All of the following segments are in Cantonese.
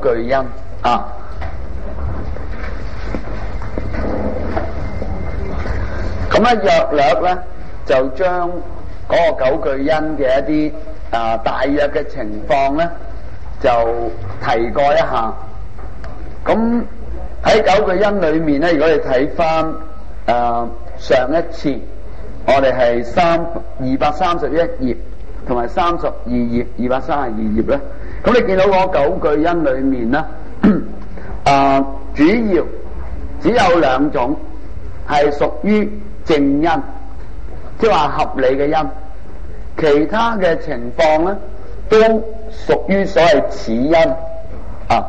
句因啊。咁咧約略咧就將嗰個九句因嘅一啲大約嘅情況咧就提過一下。咁喺九句因裏面咧，如果你睇翻上一次我哋係231頁同埋32頁232頁咧，咁你見到嗰九句因裏面咧主要只有兩種係屬於正因，即係話合理嘅因，其他嘅情況咧都屬於所謂此因啊。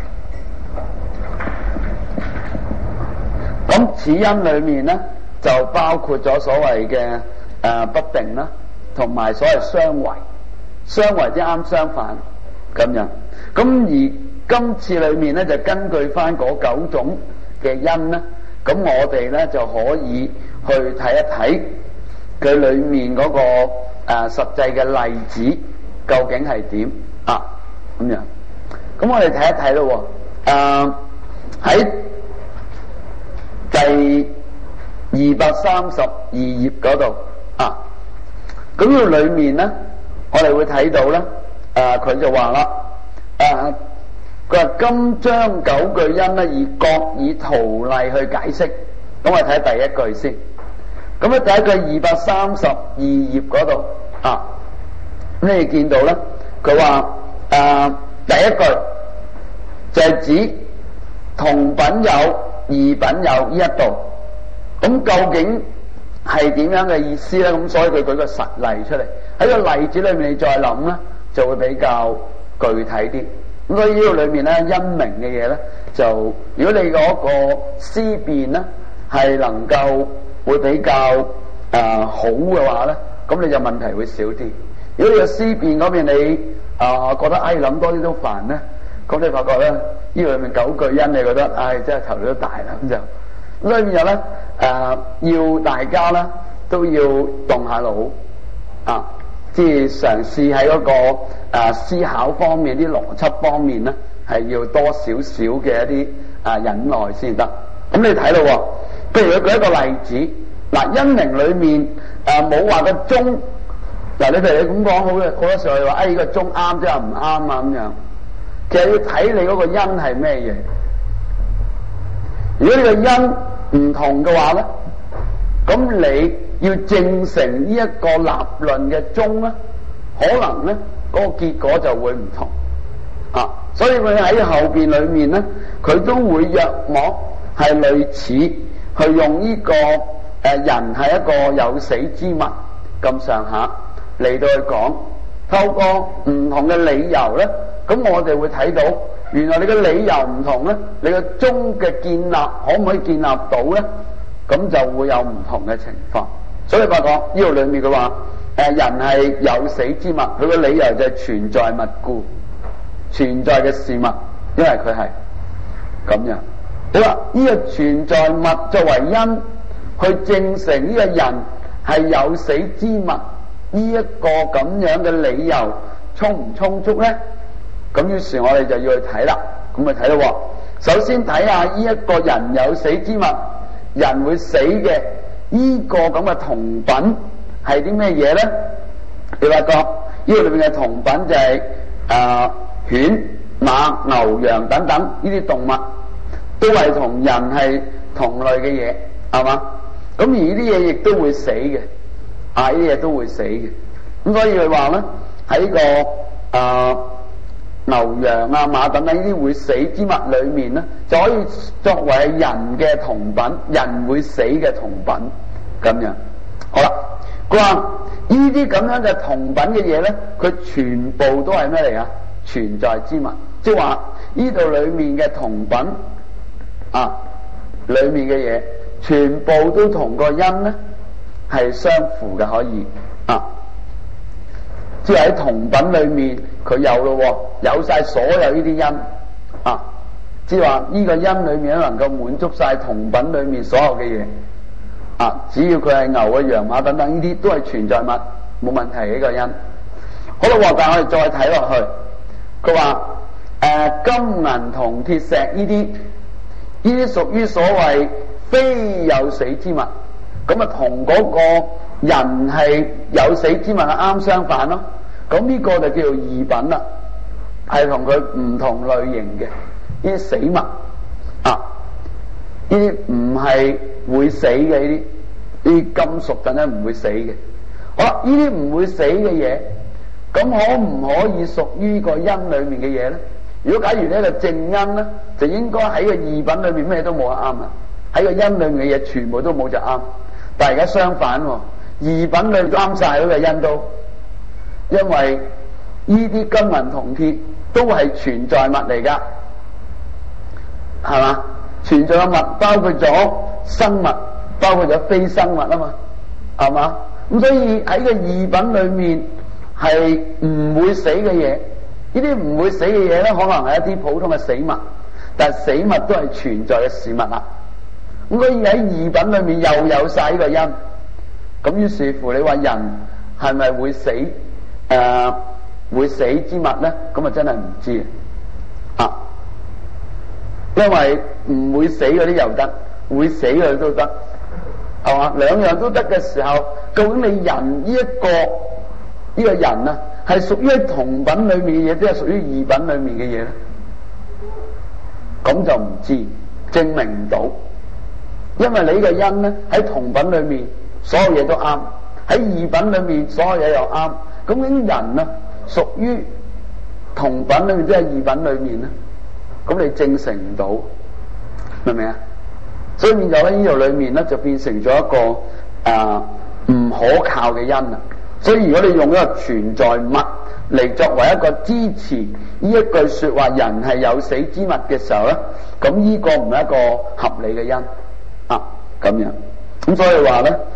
咁此因裏面咧就包括咗所謂嘅不定啦，同埋所謂相違，相違即啱相反咁樣。咁而今次裏面咧就根據翻嗰9種嘅因咧，咁我哋咧就可以去睇一睇佢裏面嗰個實際嘅例子究竟係點啊咁樣。咁我哋睇一睇咯喺第232頁嗰度啊，咁呢個裏面咧我哋會睇到咧佢就話啦佢話今將9句因咧各以圖例去解釋。咁我哋睇第一句先。咁咧第一句232頁嗰度啊，咁你見到咧佢話第一句就係指同品有異品有呢一度。咁究竟係點樣嘅意思咧？咁所以佢舉個實例出嚟，喺個例子裏面你再諗咧就會比較具體啲。咁所以呢度裏面咧因明嘅嘢咧，就如果你嗰個思辨咧係能夠會比較好嘅話咧，咁你就問題會少啲。如果你個思辨嗰邊你覺得諗多啲都煩咧，咁你發覺咧呢度裏面9句因你覺得真係頭都大啦，咁就咁裏面有咧要大家咧都要動下腦啊，即係嘗試喺嗰個思考方面、啲邏輯方面咧係要多少少嘅一啲忍耐先得。咁你睇咯，譬如佢舉一個例子，因明裏面冇話個中，你譬如你咁講好多時候你話呢個中啱即係唔啱啊咁樣，其實要睇你嗰個因係咩嘢。如果你個因唔同嘅話咧，咁你要證成呢一個立論嘅中咧，可能咧嗰個結果就會唔同啊。所以佢喺後邊裏面咧，佢都會約莫係類似去用呢個人係一個有死之物咁上下嚟到去講，透過唔同嘅理由咧，咁我哋會睇到原來你嘅理由唔同咧，你嘅中嘅建立可唔可以建立到咧？咁就會有唔同嘅情況。所以發覺呢度裏面佢話人係有死之物，佢嘅理由就係存在物故，存在嘅事物，因為佢係咁樣。好啦，呢個存在物作為因去證成呢個人係有死之物，呢一個咁樣嘅理由充唔充足咧？咁於是我哋就要去睇啦。咁咪睇咯。首先睇下呢一個人有死之物，人會死嘅呢個咁嘅同品係啲咩嘢咧？你發覺呢個裏面嘅同品就係犬、馬、牛、羊等等呢啲動物，都係同人係同類嘅嘢，係嘛？咁而呢啲嘢亦都會死嘅，呢啲嘢都會死嘅。咁所以佢話咧喺個牛羊馬等等呢啲會死之物裏面咧，就可以作為人嘅同品，人會死嘅同品咁樣。好啦，佢話呢啲咁樣嘅同品嘅嘢咧，佢全部都係咩嚟啊？存在之物，即係話呢度裏面嘅同品裏面嘅嘢，全部都同個因咧係相符嘅，可以即係喺同品裏面佢有咯，有晒所有呢啲因即係話呢個因裏面能夠滿足晒同品裏面所有嘅嘢只要佢係牛啊、羊馬等等呢啲都係存在物，冇問題嘅呢個因。好啦，但係我哋再睇落去，佢話金銀銅鐵石呢啲屬於所謂非有死之物，咁啊同嗰個人係有死之物係啱相反咯。咁呢個就叫做異品啦，係同佢唔同類型嘅呢啲死物啊，呢啲唔係會死嘅，呢啲金屬等等唔會死嘅。好啦，呢啲唔會死嘅嘢，咁可唔可以屬於個因裏面嘅嘢咧？如果假如呢個正因咧，就應該喺個異品裏面咩都冇得啱啦，喺個因裏面嘅嘢全部都冇就啱。但係而家相反喎，異品裏都啱晒嗰個因都，因為呢啲金銀銅鐵都係存在物嚟噶，係嘛？存在嘅物包括咗生物，包括咗非生物啊嘛，係嘛？咁所以喺個異品裏面係唔會死嘅嘢，呢啲唔會死嘅嘢咧，可能係一啲普通嘅死物，但係死物都係存在嘅事物啦。咁所以喺異品裏面又有晒呢個因，咁於是乎你話人係咪會死？會死之物咧？咁啊真係唔知啊，因為唔會死嗰啲又得，會死嗰啲都得，係嘛？兩樣都得嘅時候，究竟你人呢個人啊，係屬於喺同品裏面嘅嘢，即係屬於異品裏面嘅嘢咧？咁就唔知，證明唔到，因為你呢個因咧喺同品裏面所有嘢都啱，喺異品裏面所有嘢又啱，咁啲人啊屬於同品裏面即係異品裏面咧，咁你證成唔到，明唔明啊？所以變咗喺呢度裏面咧就變成咗一個唔可靠嘅因啦。所以如果你用一個存在物嚟作為一個支持呢一句說話人係有死之物嘅時候咧，咁呢個唔係一個合理嘅因啊，咁樣。咁所以話咧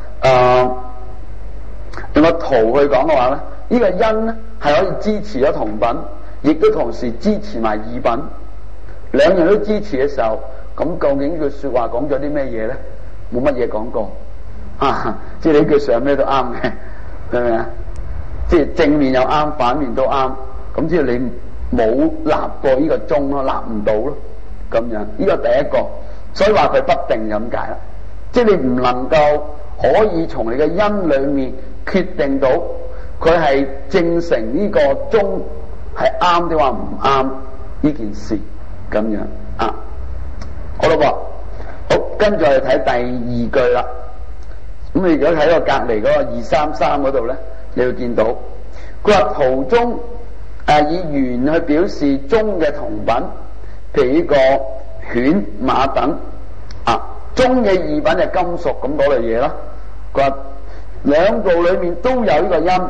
用個圖去講嘅話咧，呢個因咧係可以支持咗同品，亦都同時支持埋異品，兩樣都支持嘅時候，咁究竟呢句說話講咗啲咩嘢咧？冇乜嘢講過啊，即係呢句說話咩都啱嘅，明唔明啊？即係正面又啱，反面都啱，咁即係你冇立過呢個中咯，立唔到咯，咁樣呢個第一個，所以話佢不定咁解啦，即係你唔能夠可以從你嘅因裏面決定到佢係證成呢個中係啱定話唔啱呢件事咁樣啊。好啦噃，好，跟住我哋睇第二句啦。咁你如果睇個隔離嗰個233嗰度咧，你會見到佢話圖中以圓去表示中嘅同品，譬如呢個犬馬等啊，中嘅異品係金屬咁嗰類嘢啦。佢話兩道裏面都有呢個因，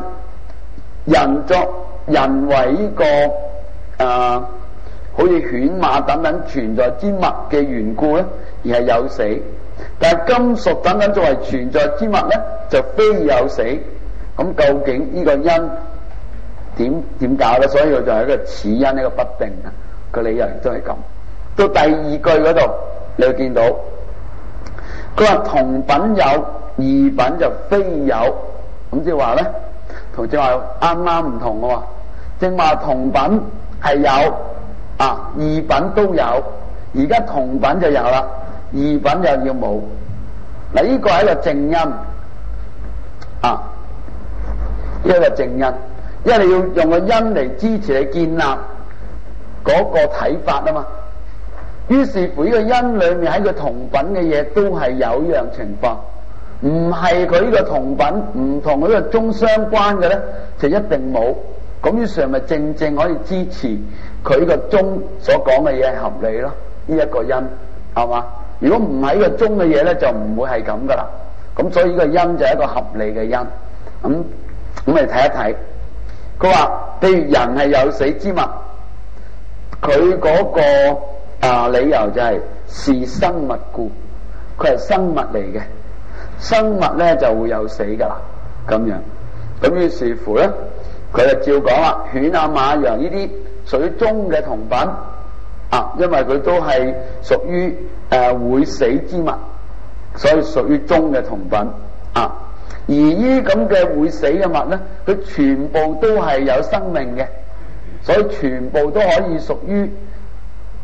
人為呢個好似犬馬等等存在之物嘅緣故咧，而係有死；但係金屬等等作為存在之物咧，就非有死。咁究竟呢個因點搞咧？所以佢就係一個此因一個不定啊，個理由亦都係咁。到第二句嗰度，你會見到佢話同品有，異品就非有。咁即係話咧，同正話啱啱唔同嘅喎。正話同品係有啊，異品都有，而家同品就有啦，異品就要冇。嗱，呢個係一個正因啊，呢個正因，因為你要用個因嚟支持你建立嗰個睇法啊嘛。於是乎呢個因裏面喺個同品嘅嘢都係有一樣情況，唔係佢呢個同品唔同佢呢個中相關嘅咧，就一定冇。咁於是咪正正可以支持佢呢個中所講嘅嘢係合理咯？呢一個因係嘛？如果唔係呢個中嘅嘢咧，就唔會係咁噶啦。咁所以呢個因就係一個合理嘅因。咁嚟睇一睇，佢話譬如人係有死之物，佢嗰個理由就係是生物故，佢係生物嚟嘅，生物咧就會有死噶啦，咁樣。咁於是乎咧，佢就照講啦，犬啊馬羊呢啲屬於中嘅同品啊，因為佢都係屬於會死之物，所以屬於中嘅同品啊。而呢咁嘅會死嘅物咧，佢全部都係有生命嘅，所以全部都可以屬於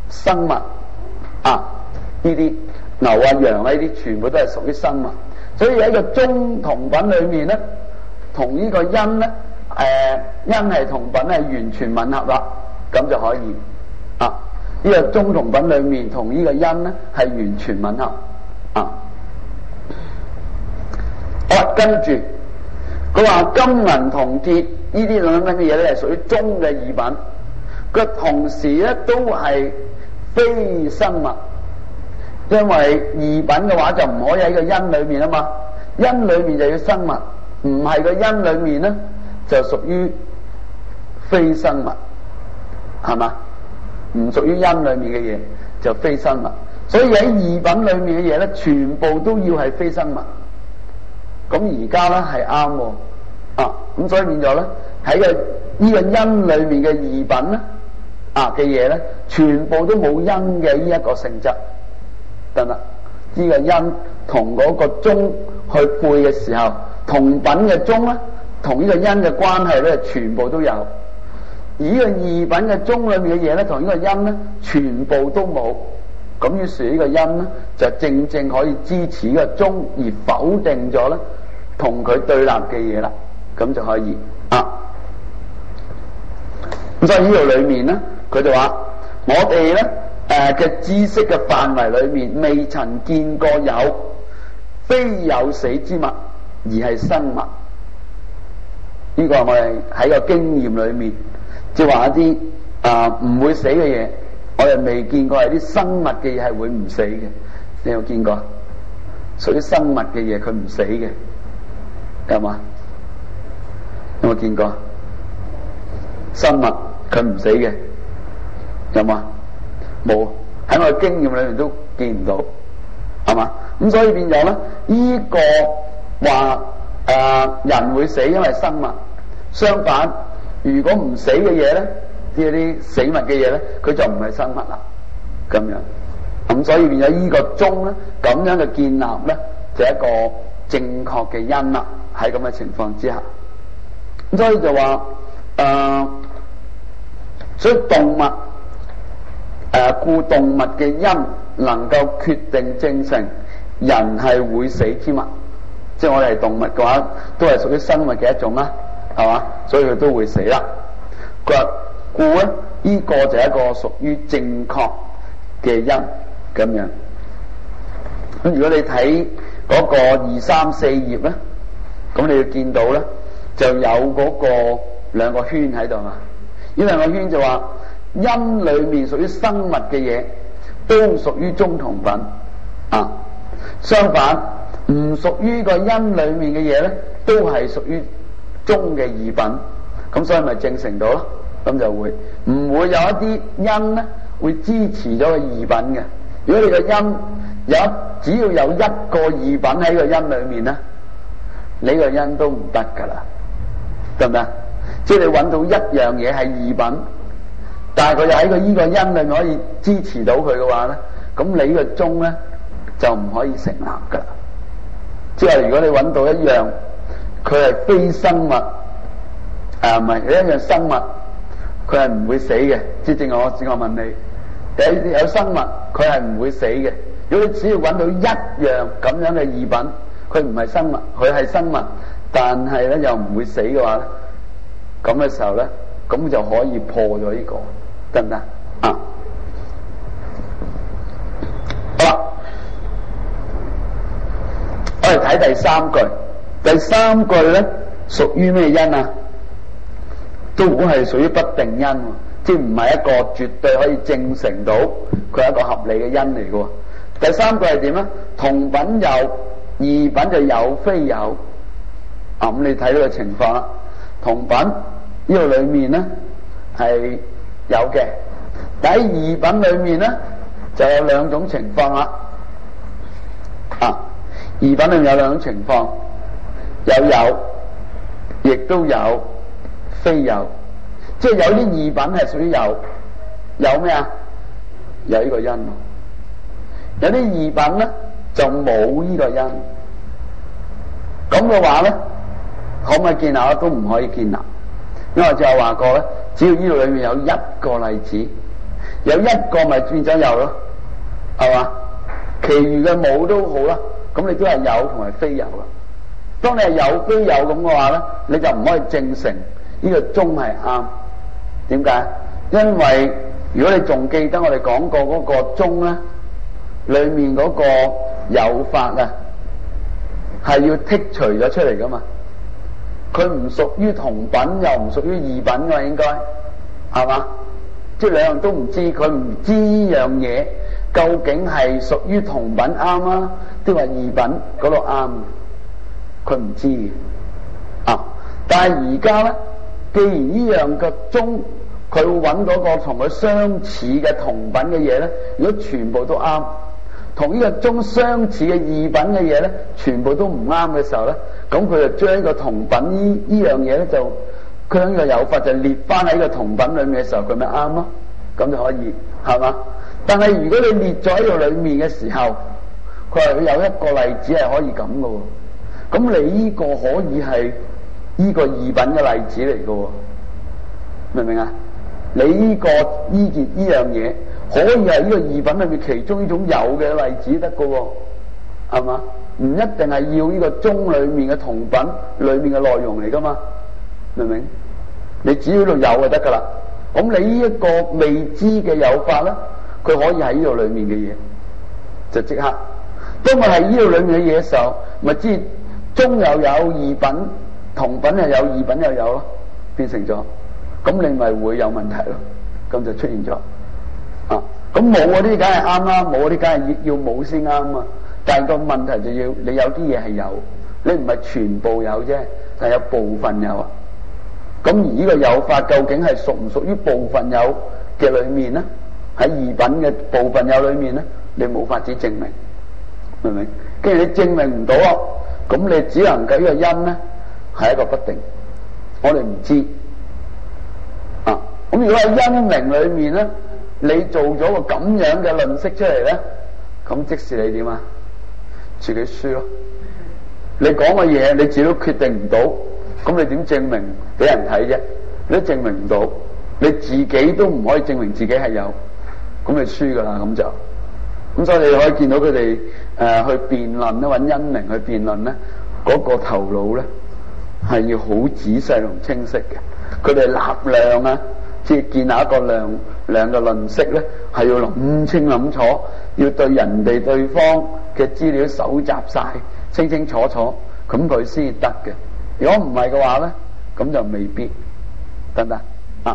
生物啊，呢啲牛啊羊啊呢啲全部都係屬於生物，所以喺個中同品裏面咧，同呢個因咧，因係同品係完全吻合啦，咁就可以啊。呢個中同品裏面同呢個因咧係完全吻合啊。好，跟住佢話金銀銅鐵呢啲咁嘅嘢咧係屬於中嘅二品，佢同時咧都係非生物，因為二品嘅話就唔可以喺個因裏面啊嘛，因裏面就要生物，唔係個因裏面咧就屬於非生物，係嘛？唔屬於因裏面嘅嘢就非生物，所以喺二品裏面嘅嘢咧，全部都要係非生物。咁而家咧係啱喎，啊，咁所以變咗咧喺個呢個因裏面嘅二品咧啊嘅嘢咧，全部都冇因嘅呢一個性質，得啦。呢個因同嗰個中去配嘅時候，同品嘅中咧，同呢個因嘅關係咧，全部都有。而呢個二品嘅中裏面嘅嘢咧，同呢個因咧，全部都冇。咁於是呢個因咧，就正正可以支持呢個中，而否定咗咧同佢對立嘅嘢啦。咁就可以啊。咁所以呢度裏面咧，佢就話我哋咧嘅知識嘅範圍裏面，未曾見過有非有死之物而係生物。呢個係我哋喺個經驗裏面，即係話一啲唔會死嘅嘢，我哋未見過係啲生物嘅嘢係會唔死嘅。你有見過？屬於生物嘅嘢佢唔死嘅，有嘛？有冇見過？生物佢唔死嘅，有嘛？冇，喺我嘅經驗裏面都見唔到，係嘛？咁所以變咗咧，呢個話人會死，因為生物。相反，如果唔死嘅嘢咧，啲死物嘅嘢咧，佢就唔係生物啦。咁樣，咁所以變咗呢個中咧，咁樣嘅建立咧，就係一個正確嘅因啦。喺咁嘅情況之下，咁所以就話所以動物故動物嘅因能夠決定證成人係會死之物，即係我哋係動物嘅話，都係屬於生物嘅一種啦，係嘛？所以佢都會死啦。佢話故咧，呢個就係一個屬於正確嘅因咁樣。咁如果你睇嗰個2、3、4頁咧，咁你要見到咧，就有嗰個兩個圈喺度啊。呢兩個圈就話因裏面屬於生物嘅嘢都屬於中同品啊，相反唔屬於個因裏面嘅嘢咧，都係屬於中嘅二品。咁所以咪證成到咯。咁就會唔會有一啲因咧會支持咗個二品嘅？如果你個因只要有一個二品喺個因裏面咧，你個因都唔得噶啦，得唔得？即係你揾到一樣嘢係二品，但係佢又喺呢個因裏面可以支持到佢嘅話咧，咁你呢個中咧就唔可以成立噶啦。即係如果你揾到一樣佢係非生物，唔係一樣生物，佢係唔會死嘅。即係正我問你，有生物佢係唔會死嘅。如果你只要揾到一樣咁樣嘅二品，佢唔係生物，佢係生物，但係咧又唔會死嘅話咧，咁嘅時候咧，咁就可以破咗呢個，得唔得啊？好啦，我哋睇第三句。第三句咧屬於咩因啊？都係屬於不定因，即係唔係一個絕對可以證成到佢係一個合理嘅因嚟嘅。第三句係點咧？同品有，二品就有非有。咁你睇到個情況啦。同品呢度裏面咧係有嘅，但喺二品裏面咧就有兩種情況啦。二品裏面有兩種情況，有亦都有非有。即係有啲二品係屬於有咩啊？有呢個因。有啲二品咧就冇呢個因。咁嘅話咧，可唔可以建立？都唔可以建立，因為就係話過咧，只要呢度裏面有一個例子， 有一個咪變咗有咯，係嘛？其餘嘅冇都好啦，咁你都係有同埋非有啦。當你係有非有咁嘅話咧，你就唔可以證成呢個中係啱。點解？因為如果你仲記得我哋講過嗰個中咧，裏面嗰個有法啊，係要剔除咗出嚟噶嘛。佢唔屬於同品，又唔屬於異品噶，應該係嘛？即係兩樣都唔知，佢唔知呢樣嘢究竟係屬於同品啱啊，定係異品嗰度啱？佢唔知嘅啊。但係而家咧，既然呢樣嘅中，佢會揾嗰個同佢相似嘅同品嘅嘢咧，如果全部都啱，同呢個中相似嘅異品嘅嘢咧，全部都唔啱嘅時候咧，咁佢就將呢個同品呢樣嘢咧，就將呢個有法就列翻喺個同品裏面嘅時候，佢咪啱咯？咁就可以係嘛？但係如果你列咗喺度裏面嘅時候，佢係有一個例子係可以咁嘅喎，咁你呢個可以係呢個異品嘅例子嚟嘅喎，明唔明啊？你呢個呢樣嘢可以係呢個異品裏面其中呢種有嘅例子得嘅喎，係嘛？唔一定係要呢個中裏面嘅同品裏面嘅內容嚟噶嘛，明唔明？你只要呢度有就得噶啦。咁你呢一個未知嘅有法咧，佢可以喺呢度裏面嘅嘢，就即刻。當我係呢度裏面嘅嘢嘅時候，咪知中又有異品，同品又有異品又有咯，變成咗。咁你咪會有問題咯，咁就出現咗啊！咁冇嗰啲梗係啱啦，冇嗰啲梗係要冇先啱啊！但係個問題就要你有啲嘢係有，你唔係全部有啫，但係有部分有啊。咁而呢個有法究竟係屬唔屬於部分有嘅裏面呢？喺異品嘅部分有裏面呢，你冇法子證明，明唔明？既然你證明唔到啊，咁你只能夠呢個因呢係一個不定，我哋唔知。咁如果喺因明裏面咧，你做咗個咁樣嘅論釋出嚟咧，咁即是你點啊？自己輸咯。你講嘅嘢你自己都決定唔到，咁你點證明俾人睇啫？你都證明唔到，你自己都唔可以證明自己係有，咁你輸噶啦，咁就。咁所以你可以見到佢哋去辯論咧，揾因明去辯論咧，嗰個頭腦咧係要好仔細同清晰嘅。佢哋立量啊，即係建立一個量嘅論釋咧，係要諗清諗楚，要對人哋對方嘅資料搜集晒清清楚楚，咁佢先得嘅。如果唔係嘅話咧，咁就未必得唔得啊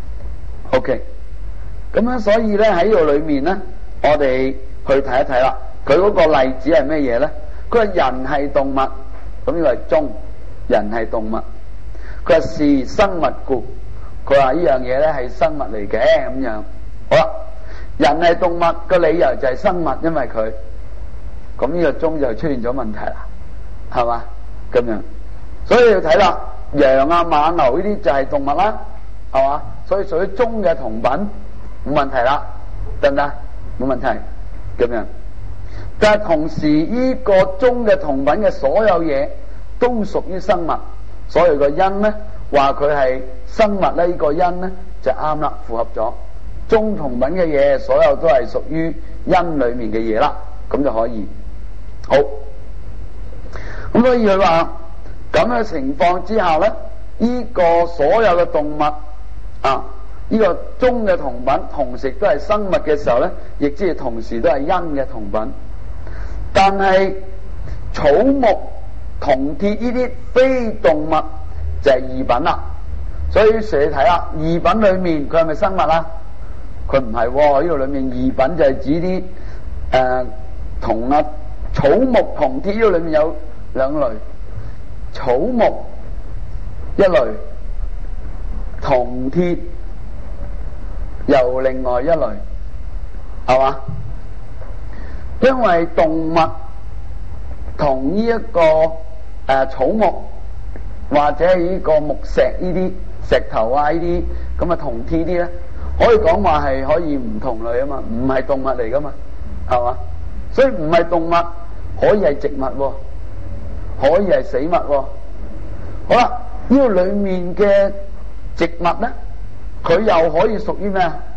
？OK，咁樣所以咧喺呢度裏面咧，我哋去睇一睇啦。佢嗰個例子係咩嘢咧？佢話人係動物，咁呢個係中，人係動物。佢話是生物故，佢話呢樣嘢咧係生物嚟嘅咁樣。好啦，人係動物個理由就係生物，因為佢咁呢個中就出現咗問題啦，係嘛咁樣。所以要睇啦，羊啊、馬、牛呢啲就係動物啦，係嘛？所以屬於中嘅同品，冇問題啦，得唔得？冇問題咁樣。但係同時呢個中嘅同品嘅所有嘢都屬於生物。所以個因咧，話佢係生物咧，呢個因咧就啱啦，符合咗中同品嘅嘢，所有都係屬於因裏面嘅嘢啦，咁就可以好。咁所以佢話咁嘅情況之下咧，呢個所有嘅動物啊，呢個中嘅同品同時都係生物嘅時候咧，亦即係同時都係因嘅同品。但係草木、銅鐵呢啲非動物就係異品啦。所以你睇啦，異品裏面佢係咪生物啊？佢唔係喎，呢度裏面異品就係指啲銅啊、草木、銅鐵，呢度裏面有兩類，草木一類，銅鐵又另外一類，係嘛？因為動物同呢一個草木或者係呢個木石呢啲石頭啊呢啲咁啊銅鐵啲咧，可以講話係可以唔同類啊嘛，唔係動物嚟噶嘛，係嘛？所以唔係動物可以係植物，可以係死物。好啦，呢個裏面嘅植物咧，佢又可以屬於咩啊？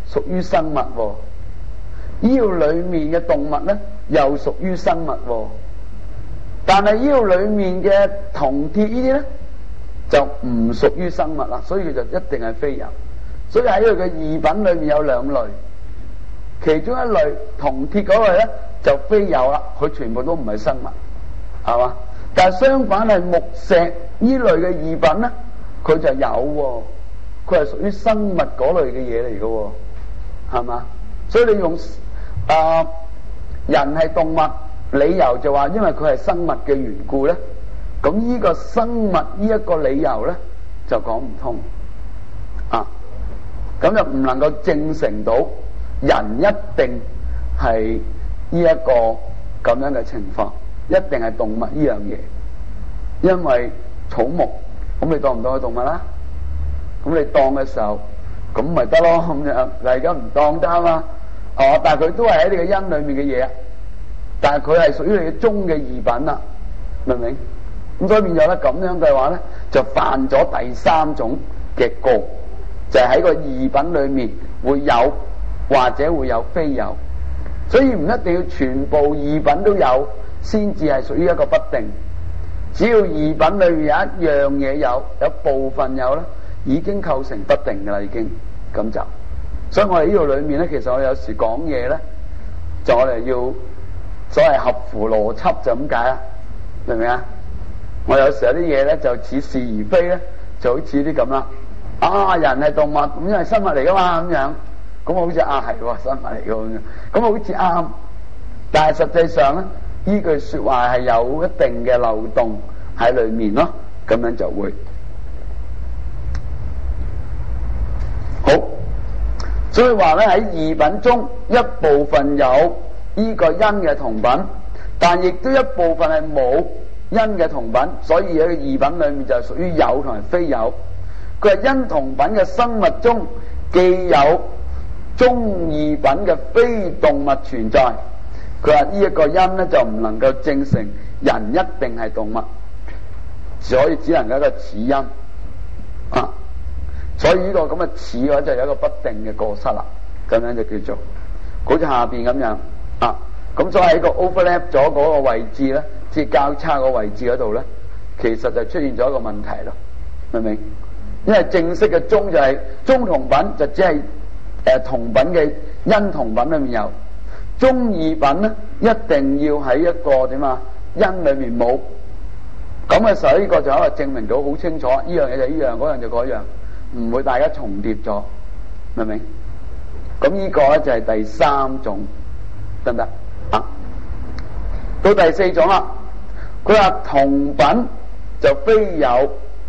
屬於生物喎。腰裏面嘅動物咧又屬於生物喎。但係腰裏面嘅銅鐵呢啲咧就唔屬於生物啦，所以佢就一定係非有。所以喺佢嘅異品裏面有兩類，其中一類銅鐵嗰類咧就非有啦，佢全部都唔係生物，係嘛？但係相反係木石呢類嘅異品咧，佢就有喎，佢係屬於生物嗰類嘅嘢嚟嘅喎，係嘛？所以你用人係動物，理由就話因為佢係生物嘅緣故咧，咁呢個生物呢一個理由咧就講唔通啊，咁就唔能夠證成到人一定係呢一個咁樣嘅情況，一定係動物呢樣嘢，因為草木咁你當唔當係動物啦？咁你當嘅時候咁咪得咯，咁樣但係而家唔當得啊嘛，但係佢都係喺你嘅因裏面嘅嘢，但係佢係屬於你嘅中嘅異品啦，明唔明？咁所以變咗咧，咁樣嘅話咧，就犯咗第三種嘅過，就係喺個異品裏面會有或者會有非有，所以唔一定要全部異品都有先至係屬於一個不定，只要異品裏面有一樣嘢有部分有咧，已經構成不定噶啦，已經咁就。所以我哋呢度裏面咧，其實我有時講嘢咧，就我哋要所謂合乎邏輯就咁解啦，明唔明啊？我有時有啲嘢咧就似是而非咧，就好似啲咁啦。人係動物，咁因為生物嚟噶嘛，咁樣，咁好似係喎，生物嚟噶咁樣，咁好似啱。但係實際上咧，呢句說話係有一定嘅漏洞喺裏面咯，咁樣就會好。所以話咧，喺異品中一部分有呢個因嘅同品，但亦都一部分係冇因嘅同品，所以喺異品裏面就係屬於有同埋非有。佢係因同品嘅生物中既有中異品嘅非動物存在，佢話呢一個因咧就唔能夠證成人一定係動物，所以只能夠一個此因啊。所以呢個咁嘅似嘅話就有一個不定嘅過失啦，咁樣就叫做好似下邊咁樣啊。咁所以喺個 overlap 咗嗰個位置咧，即係交叉個位置嗰度咧，其實就出現咗一個問題咯，明唔明？因為正式嘅中就係中同品，就只係同品嘅因同品裏面有，中異品咧一定要喺一個點啊因裏面冇，咁嘅時候呢個就可以證明到好清楚，呢樣嘢就呢樣，嗰樣就嗰樣。唔會大家重疊咗，明唔明？咁呢個咧就係第三種，得唔得啊？到第四種啦，佢話同品就非有，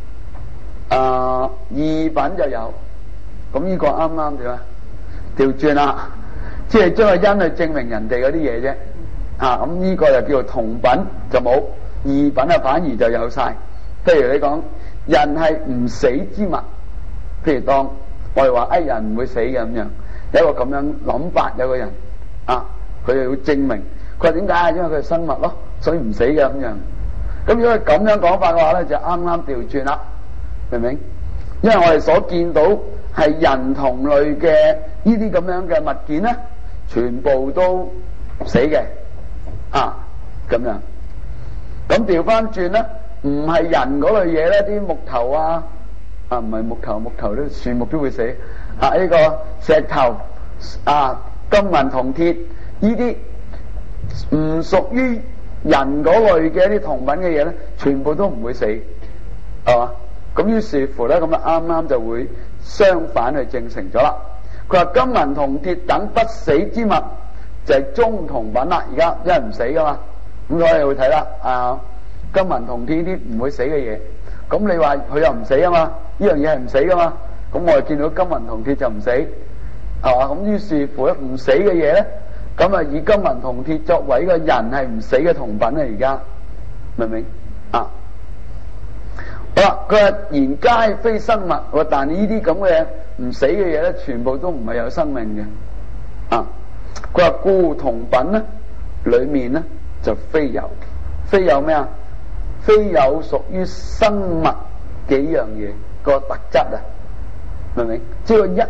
異品就有。咁呢個啱啱點啊？調轉啦，即係將個因去證明人哋嗰啲嘢啫。咁呢個就叫做同品就冇，異品啊反而就有晒。譬如你講人係唔死之物。譬如當我哋話人唔會死嘅咁樣，有一個咁樣諗法，有個人佢就要證明，佢話點解？因為佢係生物咯，所以唔死嘅咁樣。咁如果係咁樣講法嘅話咧，就啱啱調轉啦，明唔明？因為我哋所見到係人同類嘅呢啲咁樣嘅物件咧，全部都死嘅咁樣。咁調翻轉咧，唔係人嗰類嘢咧，啲木頭唔係木頭，木頭都樹木都會死。呢個石頭金銀銅鐵呢啲唔屬於人嗰類嘅一啲同品嘅嘢咧，全部都唔會死，係嘛？咁於是乎咧，咁啱啱就會相反去證成咗啦。佢話金銀銅鐵等不死之物就係中同品啦。而家因為唔死噶嘛，咁所以會睇啦。金銀銅鐵呢啲唔會死嘅嘢，咁你話佢又唔死啊嘛？呢樣嘢係唔死噶嘛？咁我哋見到金銀銅鐵就唔死，係嘛？咁於是乎咧，唔死嘅嘢咧，咁以金銀銅鐵作為一個人係唔死嘅同品咧，而家明唔明？好啦，佢話然皆非生物，但呢啲咁嘅唔死嘅嘢咧，全部都唔係有生命嘅。佢話故同品咧，裏面咧就非有，非有咩啊？非有屬於生物嘅呢樣嘢個特質明唔明？即係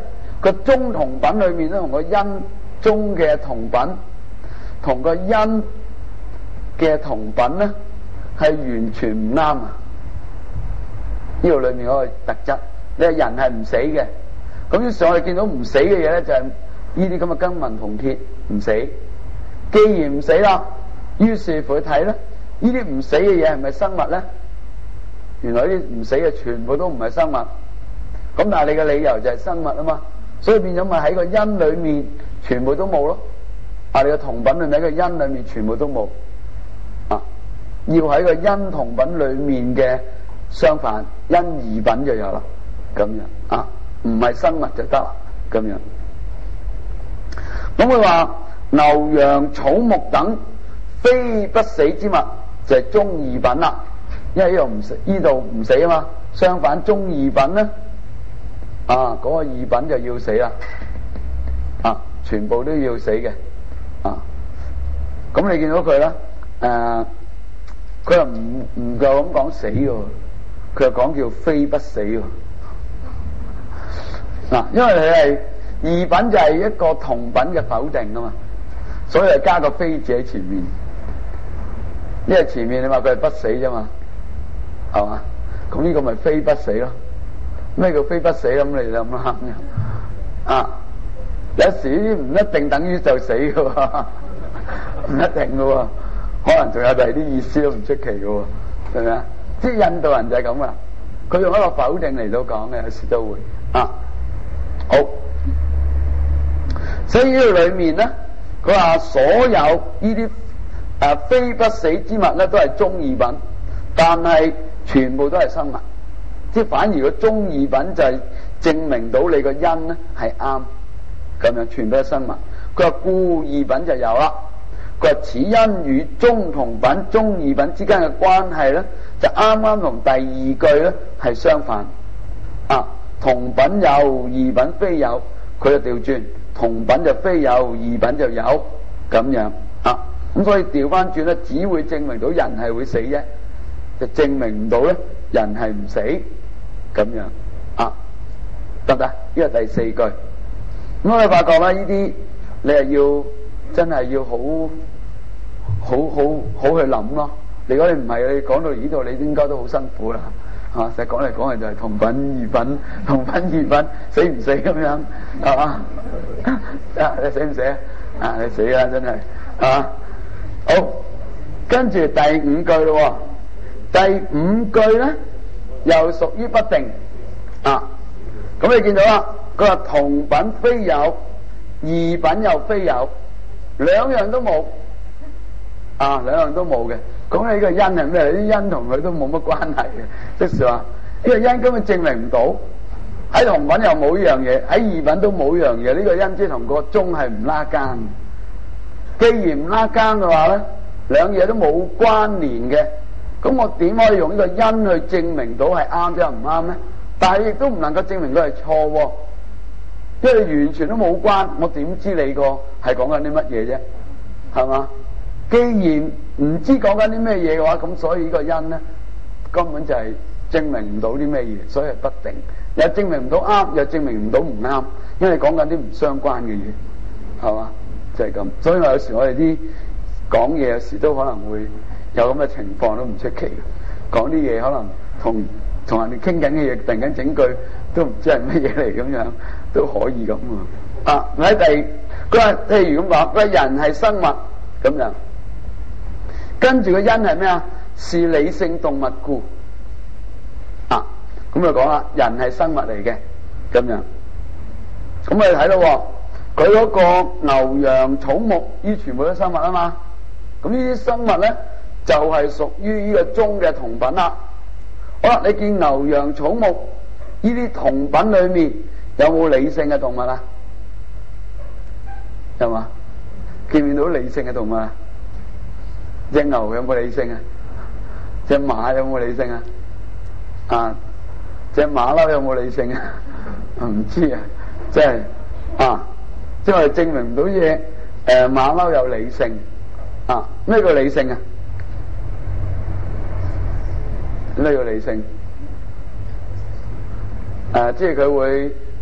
個中同品裏面咧，同個因中嘅同品同個因嘅同品咧係完全唔啱啊！呢度裏面嗰個特質，你係人係唔死嘅，咁於是我哋見到唔死嘅嘢咧，就係呢啲咁嘅金銀銅鐵唔死。既然唔死啦，於是乎去睇咧，呢啲唔死嘅嘢係咪生物咧？原來呢啲唔死嘅全部都唔係生物。咁但係你嘅理由就係生物啊嘛，所以變咗咪喺個因裏面全部都冇咯。啊，你個同品裏面喺個因裏面全部都冇。啊，要喺個因同品裏面嘅相反，因異品就有啦。咁樣啊，唔係生物就得啦。咁樣。咁佢話牛羊草木等非不死之物就係中異品啦。因為呢度唔死啊嘛，相反中異品咧，啊嗰個異品就要死啦，啊全部都要死嘅，啊咁你見到佢咧，佢又唔夠咁講死嘅，佢又講叫非不死喎，嗱，因為佢係異品就係一個同品嘅否定啊嘛，所以係加個非字喺前面，因為前面你話佢係不死啫嘛。係嘛？咁呢個咪非不死咯？咩叫非不死？咁你諗啦啊！有時唔一定等於就死嘅喎，唔一定嘅喎，可能仲有第二啲意思都唔出奇嘅喎，係咪啊？即係印度人就係咁啊，佢用一個否定嚟到講嘅，有時都會啊。好，所以呢度裏面咧，佢話所有呢啲非不死之物咧，都係中異品，但係全部都係生物，即係反而個中異品就係證明到你個因咧係啱，咁樣全部都係生物。佢話故異品就有啦。佢話此因與中同品、中異品之間嘅關係咧，就啱啱同第二句咧係相反。啊，同品有，異品非有，佢就調轉，同品就非有，異品就有，咁樣啊。咁所以調翻轉咧，只會證明到人係會死啫。就證明唔到咧，人係唔死咁樣啊，得唔得？呢個第四句。咁我哋發覺啦，呢啲你係要真係要好去諗咯。如果你唔係，你講到呢度，你應該都好辛苦啦，嚇！成日講嚟講去就係同品異品，同品異品，死唔死咁樣係嘛？啊，你死唔死啊？啊，你死啦，真係啊！好，跟住第五句咯喎。第五句咧又屬於不定啊，咁你見到啦，佢話同品非有，異品又非有，兩樣都冇啊，兩樣都冇嘅。咁你呢個因係咩？啲因同佢都冇乜關係嘅，即係話呢個因根本證明唔到，喺同品又冇呢樣嘢，喺異品都冇呢樣嘢，呢個因即係同個中係唔拉更。既然唔拉更嘅話咧，兩嘢都冇關聯嘅。咁我點可以用呢個因去證明到係啱啫唔啱咧？但係亦都唔能夠證明佢係錯喎，因為完全都冇關，我點知你個係講緊啲乜嘢啫？係嘛？既然唔知講緊啲咩嘢嘅話，咁所以呢個因咧根本就係證明唔到啲咩嘢，所以係不定，又證明唔到啱，又證明唔到唔啱，因為講緊啲唔相關嘅嘢，係嘛？就係咁。所以我有時我哋啲講嘢有時都可能會有咁嘅情況，都唔出奇。講啲嘢可能同人哋傾緊嘅嘢，突然間整句都唔知係乜嘢嚟咁樣，都可以咁啊！啊，喺佢話譬如咁講，佢話人係生物咁樣，跟住個因係咩啊？是理性動物故啊！咁就講啦，人係生物嚟嘅咁樣。咁我哋睇到佢嗰個牛羊草木，呢全部都生物啊嘛。咁呢啲生物咧，就係屬於呢個中嘅同品啦。好啦，你見牛羊草木呢啲同品裏面有冇理性嘅動物啊？有嘛？見唔見到理性嘅動物啊？隻牛有冇理性啊？隻馬有冇理性啊？啊，隻馬騮有冇理性啊？唔知啊，即係啊，即係證明唔到嘢。馬騮有理性啊？咩叫理性啊？咩叫理性？即係佢會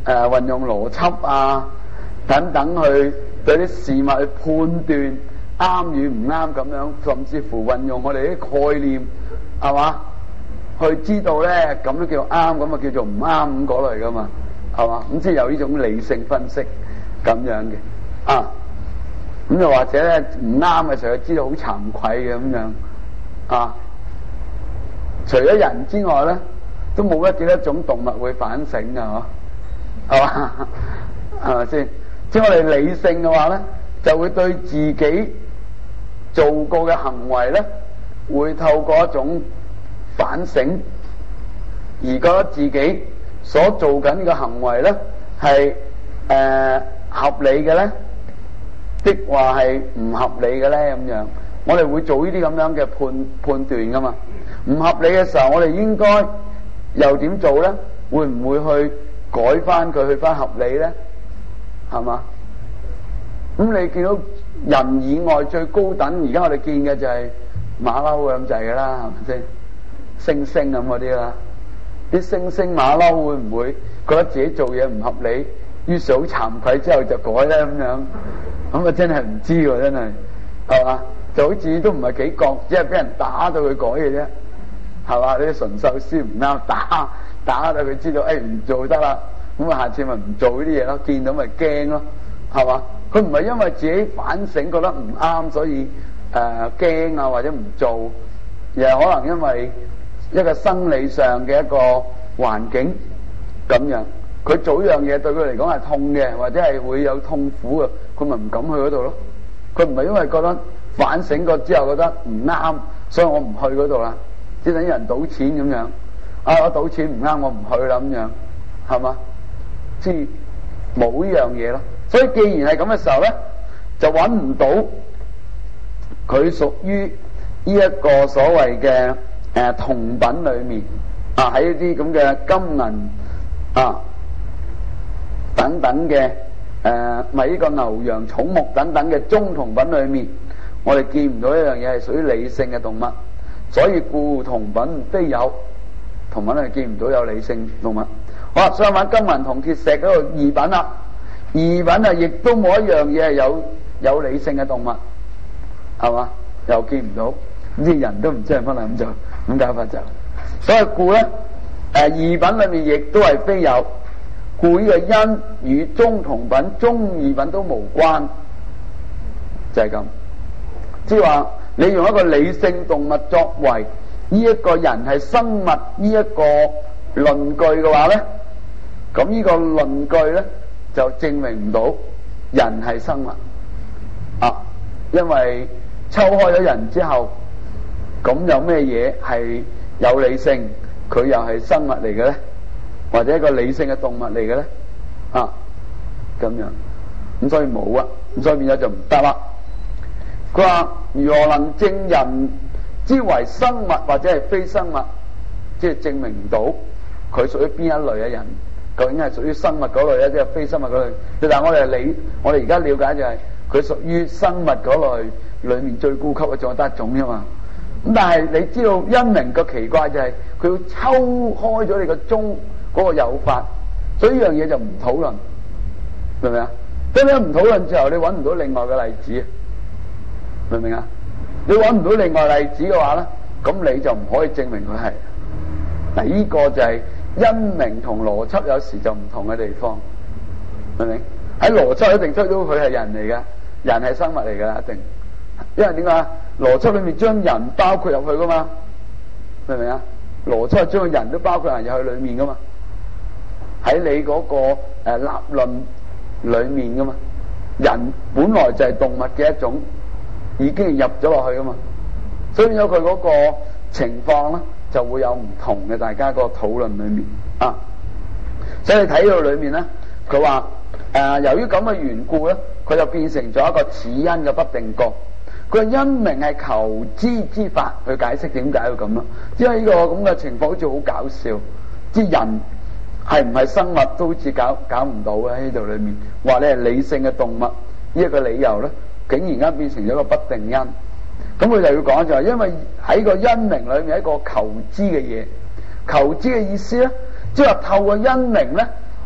運用邏輯啊等等去對啲事物去判斷啱與唔啱咁樣，甚至乎運用我哋啲概念係嘛，去知道咧咁樣叫做啱，咁啊叫做唔啱咁嗰類噶嘛，係嘛？咁即係有呢種理性分析咁樣嘅啊。咁又或者咧唔啱嘅時候，知道好慚愧嘅咁樣啊。除咗人之外咧，都冇乜幾多種動物會反省嘅嗬，係嘛？係咪先？即係我哋理性嘅話咧，就會對自己做過嘅行為咧，會透過一種反省，而覺得自己所做緊呢個行為咧係合理嘅咧，的話係唔合理嘅咧咁樣。我哋會做呢啲咁樣嘅判斷噶嘛。唔合理嘅時候，我哋應該又點做咧？會唔會去改翻佢去翻合理咧？係嘛？咁你見到人以外最高等，而家我哋見嘅就係馬騮咁滯噶啦，係咪先？猩猩咁嗰啲啦，啲猩猩馬騮會唔會覺得自己做嘢唔合理，於是好慚愧之後就改咧咁樣？咁啊真係唔知喎，真係係嘛？就好似都唔係幾覺，只係俾人打到佢改嘅啫，係嘛？你啲馴獸師唔啱，打到佢知道唔做得啦，咁啊下次咪唔做呢啲嘢咯，見到咪驚咯，係嘛？佢唔係因為自己反省覺得唔啱，所以驚啊或者唔做，而係可能因為一個生理上嘅一個環境咁樣，佢做一樣嘢對佢嚟講係痛嘅，或者係會有痛苦嘅，佢咪唔敢去嗰度咯。佢唔係因為覺得反省過之後覺得唔啱，所以我唔去嗰度啦。即係等於人賭錢咁樣，我賭錢唔啱，我唔去啦咁樣，係嘛？即係冇呢樣嘢咯。所以既然係咁嘅時候咧，就揾唔到佢屬於呢一個所謂嘅銅品裏面啊，喺呢啲咁嘅金銀啊等等嘅咪呢個牛羊草木等等嘅中銅品裏面，我哋見唔到一樣嘢係屬於理性嘅動物，所以故銅品非有，銅品係見唔到有理性動物。好啦，相反金銀銅鐵石嗰個異品啦，異品啊亦都冇一樣嘢係有理性嘅動物，係嘛？又見唔到，咁啲人都唔知係乜啦，咁就咁解法就。所以故咧異品裏面亦都係非有。故呢個因與中銅品、中異品都無關，就係咁。即係話你用一個理性動物作為呢一個人係生物呢一個論據嘅話咧，咁呢個論據咧就證明唔到人係生物啊，因為抽開咗人之後，咁有咩嘢係有理性，佢又係生物嚟嘅咧？或者一個理性嘅動物嚟嘅咧，啊咁樣，咁所以冇啊，咁所以變咗就唔得啦。佢話如何能證人之為生物或者係非生物，即係證明唔到佢屬於邊一類嘅人，究竟係屬於生物嗰類咧，即係非生物嗰類。但係我哋而家了解就係佢屬於生物嗰類裏面最高級嘅，仲有得一種啫嘛。咁但係你知道因明個奇怪就係佢要抽開咗你個中嗰個有法，所以呢樣嘢就唔討論，明唔明啊？咁你唔討論之後，你揾唔到另外嘅例子，明唔明啊？你揾唔到另外例子嘅話咧，咁你就唔可以證明佢係。嗱，呢個就係因明同邏輯有時就唔同嘅地方，明唔明？喺邏輯一定出到佢係人嚟嘅，人係生物嚟嘅一定，因為點解？邏輯裏面將人包括入去噶嘛，明唔明啊？邏輯係將個人都包括人入去裏面噶嘛，喺你嗰個立論裏面噶嘛，人本來就係動物嘅一種，已經入咗落去噶嘛，所以變咗佢嗰個情況咧就會有唔同嘅，大家個討論裏面啊，所以你睇到裏面咧，佢話由於咁嘅緣故咧，佢就變成咗一個此因嘅不定覺。佢因明係求知之法去解釋點解要咁咯，因為呢個咁嘅情況好似好搞笑，即係人係唔係生物都好似搞唔到嘅，喺呢度裏面話你係理性嘅動物，呢一個理由咧，竟然間變成咗個不定因。咁佢就要講就係因為喺個因明裏面一個求知嘅嘢，求知嘅意思咧，即係話透過因明咧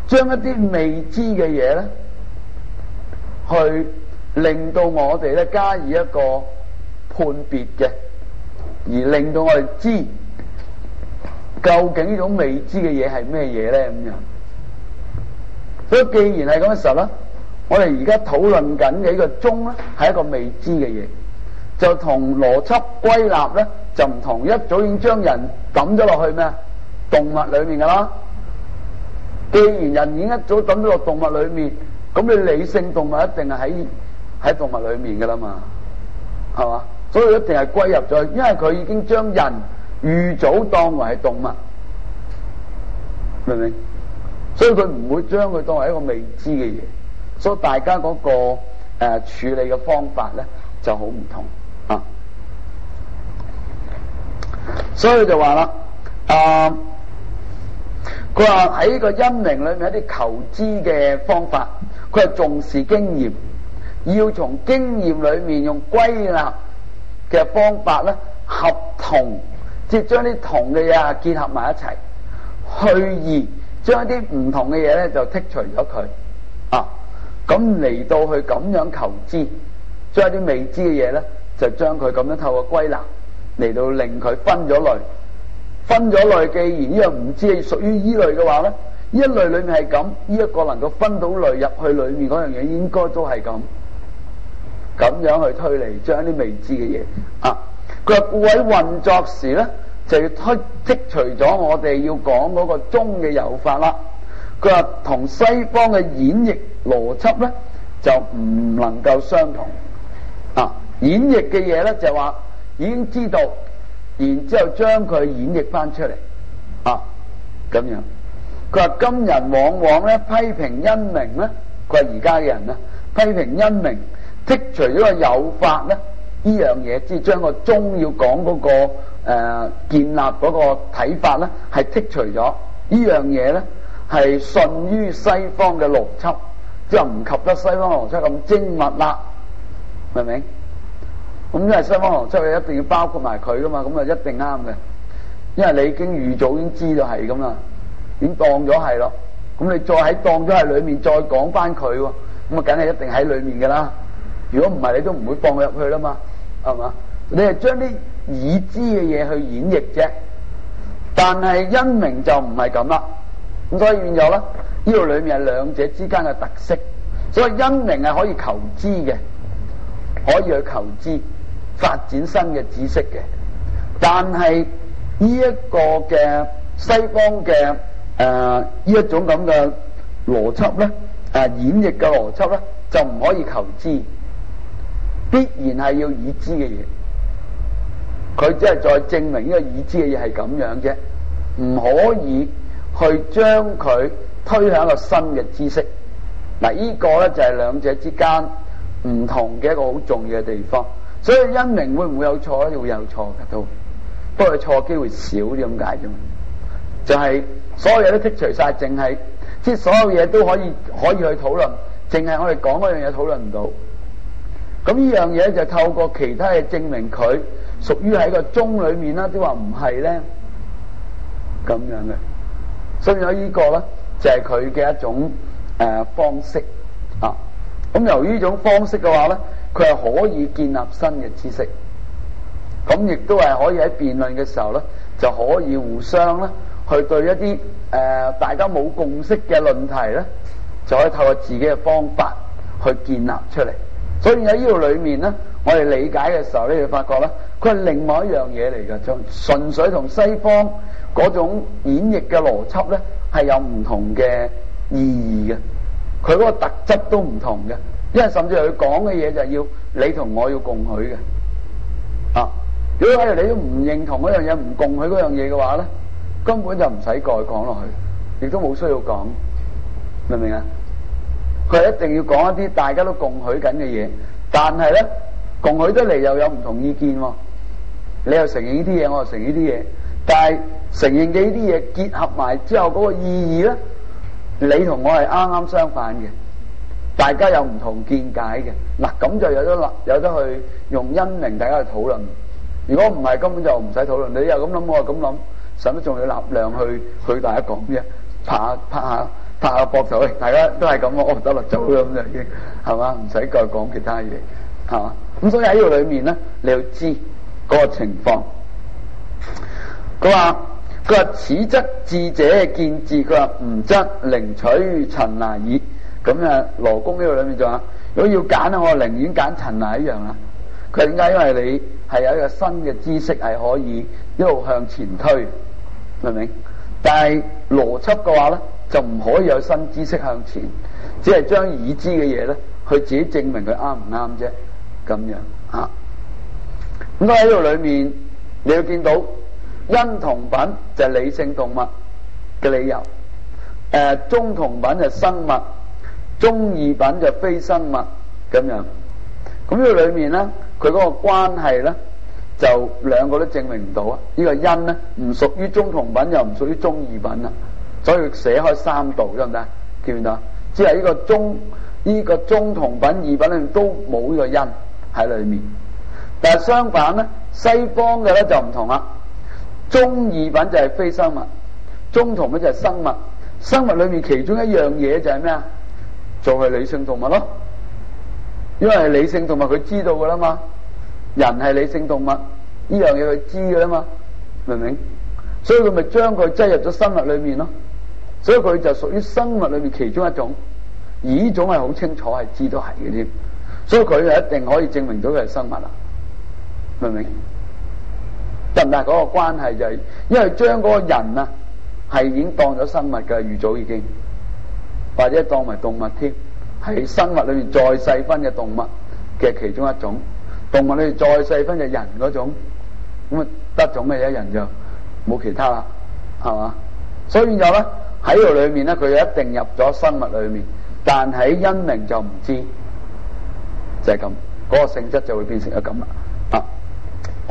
將一啲未知嘅嘢咧，去令到我哋咧加以一個判別嘅，而令到我哋知究竟呢種未知嘅嘢係咩嘢咧咁樣。所以既然係咁嘅時候咧，我哋而家討論緊嘅呢個中咧係一個未知嘅嘢，就同邏輯歸納咧就唔同，一早已經將人抌咗落去咩動物裏面噶啦。既然人已經一早抌咗落動物裏面，咁你理性動物一定係喺動物裏面噶啦嘛，係嘛？所以一定係歸入咗，因為佢已經將人預早當為係動物，明唔明？所以佢唔會將佢當為一個未知嘅嘢，所以大家嗰個處理嘅方法咧就好唔同啊。所以就話啦，佢話喺呢個因明裏面一啲求知嘅方法，佢係重視經驗，要從經驗裏面用歸納嘅方法咧合同，即係將啲同嘅嘢結合埋一齊，去異將一啲唔同嘅嘢咧就剔除咗佢啊。咁嚟到去咁樣求知，將一啲未知嘅嘢咧就將佢咁樣透過歸納嚟到令佢分咗類。分咗類，既然呢樣唔知係屬於依類嘅話咧，呢一類裏面係咁，呢一個能夠分到類入去裏面嗰樣嘢，應該都係咁樣去推理，將啲未知嘅嘢啊。佢話故喺運作時咧，就要剔除咗我哋要講嗰個中嘅有法啦。佢話同西方嘅演繹邏輯咧，就唔能夠相同啊。演繹嘅嘢咧就話已經知道。然之後將佢演繹翻出嚟啊，咁樣。佢話今人往往咧批評因明咧，佢話而家嘅人咧批評因明，剔除咗個有法咧呢樣嘢，即係將個中要講嗰個建立嗰個睇法咧，係剔除咗呢樣嘢咧，係順於西方嘅邏輯，即係唔及得西方邏輯咁精密啦，明唔明？咁因為西方邏輯你一定要包括埋佢噶嘛，咁啊一定啱嘅，因為你已經預早已經知道係咁啦，已經當咗係咯，咁你再喺當咗係裏面再講翻佢喎，咁啊梗係一定喺裏面噶啦。如果唔係你都唔會放佢入去啦嘛，係嘛？你係將啲已知嘅嘢去演繹啫，但係因明就唔係咁啦。咁所以變咗咧，呢度裏面係兩者之間嘅特色，所以因明係可以求知嘅，可以去求知。發展新嘅知識嘅，但係呢一個嘅西方嘅呢一種咁嘅邏輯咧，演繹嘅邏輯咧就唔可以求知，必然係要已知嘅嘢。佢只係再證明呢個已知嘅嘢係咁樣啫，唔可以去將佢推向一個新嘅知識。嗱，呢個咧就係兩者之間唔同嘅一個好重要嘅地方。所以因明會唔會有錯咧？會有錯嘅都，不過錯嘅機會少啲咁解啫嘛。就係所有嘢都剔除晒，淨係即係所有嘢都可以去討論，淨係我哋講嗰樣嘢討論唔到。咁呢樣嘢就透過其他嘢證明佢屬於喺個中裏面啦，即係話唔係咧咁樣嘅。所以有呢個咧就係佢嘅一種方式啊。咁由於呢種方式嘅話咧，佢係可以建立新嘅知識，咁亦都係可以喺辯論嘅時候咧，就可以互相咧去對一啲大家冇共識嘅論題咧，就可以透過自己嘅方法去建立出嚟。所以喺呢度裏面咧，我哋理解嘅時候咧，你發覺咧，佢係另外一樣嘢嚟嘅，就純粹同西方嗰種演繹嘅邏輯咧係有唔同嘅意義嘅。佢嗰個特質都唔同嘅，因為甚至係佢講嘅嘢就係要你同我要共許嘅啊！如果你都唔認同嗰樣嘢，唔共許嗰樣嘢嘅話咧，根本就唔使再講落去，亦都冇需要講，明唔明啊？佢係一定要講一啲大家都共許緊嘅嘢，但係咧共許得嚟又有唔同意見喎。你又承認呢啲嘢，我又承認呢啲嘢，但係承認嘅呢啲嘢結合埋之後嗰個意義咧，你同我係啱啱相反嘅，大家有唔同見解嘅。嗱，咁就有得去用因明大家去討論。如果唔係，根本就唔使討論。你又咁諗，我又咁諗，使乜仲要立量去大家講啫？拍下拍下膊頭，大家都係咁咯，得啦，走咁就已經係嘛，唔使再講其他嘢係嘛。咁所以喺呢度裏面咧，你要知嗰個情況。佢話此則智者見智，佢話吾則寧取陳那耳。咁啊，羅公呢度裏面就話，如果要揀咧，我寧願揀陳那一樣啦。佢點解？因為你係有一個新嘅知識係可以一路向前推，明唔明？但係邏輯嘅話咧，就唔可以有新知識向前，只係將已知嘅嘢咧，去自己證明佢啱唔啱啫。咁樣啊。咁喺呢度裏面，你要見到因同品就係理性動物嘅理由，中同品就生物，中異品就非生物咁樣。咁呢度裏面咧，佢嗰個關係咧，就兩個都證明唔到啊！呢個因咧唔屬於中同品，又唔屬於中異品啦，所以寫開三度得唔得？見唔見到？只係呢個中同品異品裏面都冇呢個因喺裏面。但係相反咧，西方嘅咧就唔同啦。中異品就係非生物，中同品就係生物。生物裏面其中一樣嘢就係咩啊？就係理性動物咯。因為係理性動物，佢知道噶啦嘛。人係理性動物，呢樣嘢佢知噶啦嘛，明唔明？所以佢咪將佢擠入咗生物裏面咯。所以佢就屬於生物裏面其中一種，而呢種係好清楚係知道係嘅添。所以佢就一定可以證明到佢係生物啦，明唔明？得唔得？嗰個關係就係因為將嗰個人啊係已經當咗生物嘅，預早已經，或者當為動物添，係生物裏面再細分嘅動物嘅其中一種。動物裏面再細分就人嗰種，咁啊得種嘅啫，人就冇其他啦，係嘛？所以變咗咧喺度裏面咧，佢一定入咗生物裏面，但喺因明就唔知，就係咁，嗰個性質就會變成咗咁啦。啊，好，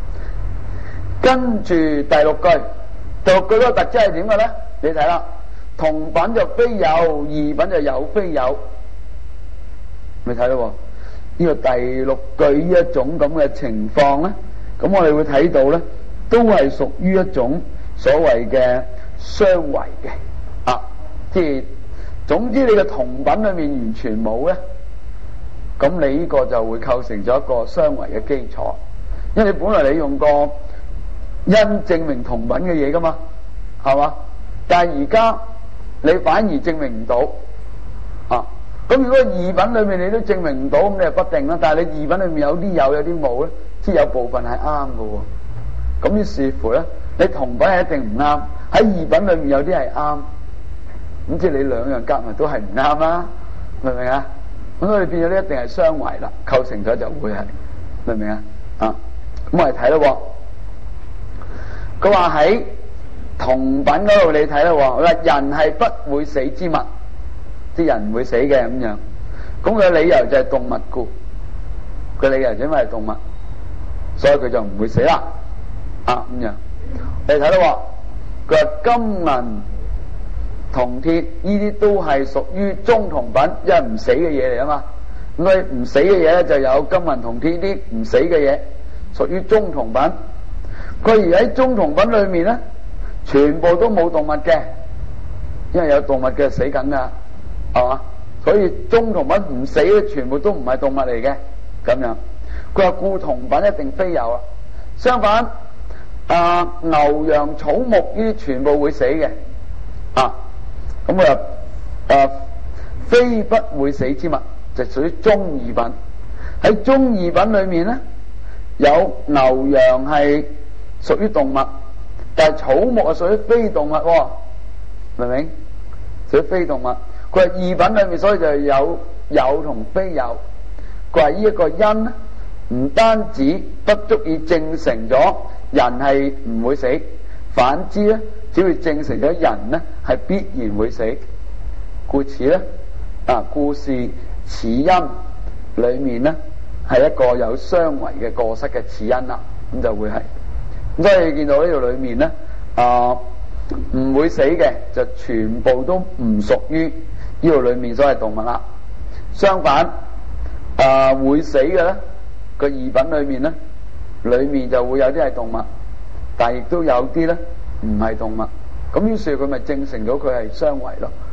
跟住第六句，第六句嗰個特質係點嘅咧？你睇啦，同品就非有，異品就有非有，咪睇咯。呢個第六句呢一種咁嘅情況咧，咁我哋會睇到咧，都係屬於一種所謂嘅相違嘅啊，即係總之你嘅同品裏面完全冇咧，咁你呢個就會構成咗一個相違嘅基礎，因為你本來你用個因證明同品嘅嘢噶嘛，係嘛？但係而家你反而證明唔到啊。咁如果異品裏面你都證明唔到，咁你就不定啦。但係你異品裏面有啲有啲冇咧，即係有部分係啱嘅。咁於是乎咧，你同品係一定唔啱，喺異品裏面有啲係啱，咁即係你兩樣夾埋都係唔啱啦，明唔明啊？咁所以變咗呢一定係相違啦，構成咗就會係，明唔明啊？啊，咁我哋睇咯。佢話喺同品嗰度你睇咯，佢話人係不會死之物。啲人唔會死嘅咁樣，咁佢嘅理由就係動物故，佢理由就因為係動物，所以佢就唔會死啦。啊咁樣，你睇到佢話金銀銅鐵呢啲都係屬於中同品，因為唔死嘅嘢嚟啊嘛。咁佢唔死嘅嘢咧就有金銀銅鐵呢啲唔死嘅嘢，屬於中同品。佢而喺中同品裏面咧，全部都冇動物嘅，因為有動物嘅死緊噶。係嘛？所以中同品唔死嘅，全部都唔係動物嚟嘅。咁樣，佢話故同品一定非有啦。相反，牛羊草木呢啲全部會死嘅。啊，咁佢話非不會死之物，就屬於中異品。喺中異品裏面咧，有牛羊係屬於動物，但係草木係屬於非動物，明唔明？屬於非動物。佢係異品裏面，所以就有同非有。佢話呢一個因唔單止不足以證成咗人係唔會死，反之咧，只會證成咗人咧係必然會死。故此咧，故事此因裏面咧係一個有相違嘅過失嘅此因啦，咁就會係。咁所以你見到呢度裏面咧，唔會死嘅就全部都唔屬於呢度裏面所謂動物啦。相反，會死嘅咧個異品裏面咧，裏面就會有啲係動物，但係亦都有啲咧唔係動物。咁於是佢咪證成咗佢係相違咯。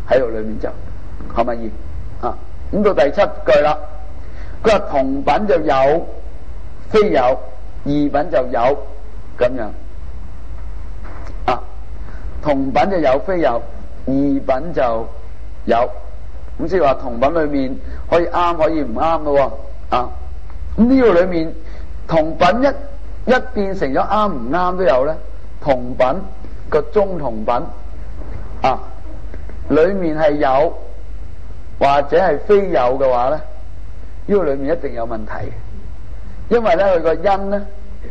喺度裏面就係咪二啊？咁到第七句啦，佢話同品就有非有，異品就有咁樣啊。同品就有非有，異品就有。咁即係話同品裏面可以啱可以唔啱咯啊。咁呢個裏面同品一變成咗啱唔啱都有咧。同品個中同品啊，裏面係有或者係非有嘅話咧，呢個裏面一定有問題嘅，因為咧佢個因咧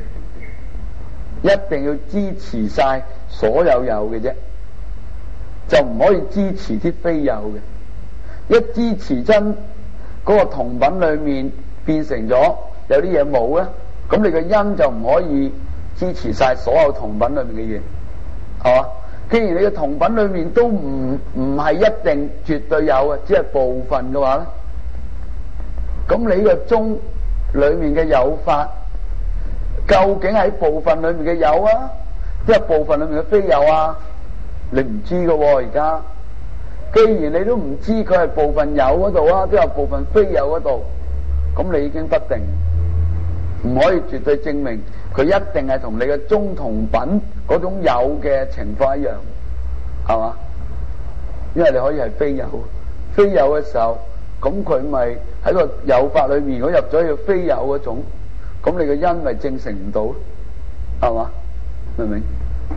一定要支持晒所有有嘅啫，就唔可以支持啲非有嘅。一支持真嗰個同品裏面變成咗有啲嘢冇咧，咁你個因就唔可以支持晒所有同品裏面嘅嘢，係嘛？既然你嘅同品裏面都唔係一定絕對有嘅，只係部分嘅話咧，咁你個中裏面嘅有法究竟喺部分裏面嘅有啊，即係部分裏面嘅非有啊？你唔知㗎喎，而家。既然你都唔知佢係部分有嗰度啊，都有部分非有嗰度，咁你已經不定，唔可以絕對證明佢一定係同你嘅中同品嗰種有嘅情況一樣，係嘛？因為你可以係非有，非有嘅時候，咁佢咪喺個有法裏面，如果入咗去非有嗰種，咁你嘅因咪證成唔到，係嘛？明唔明？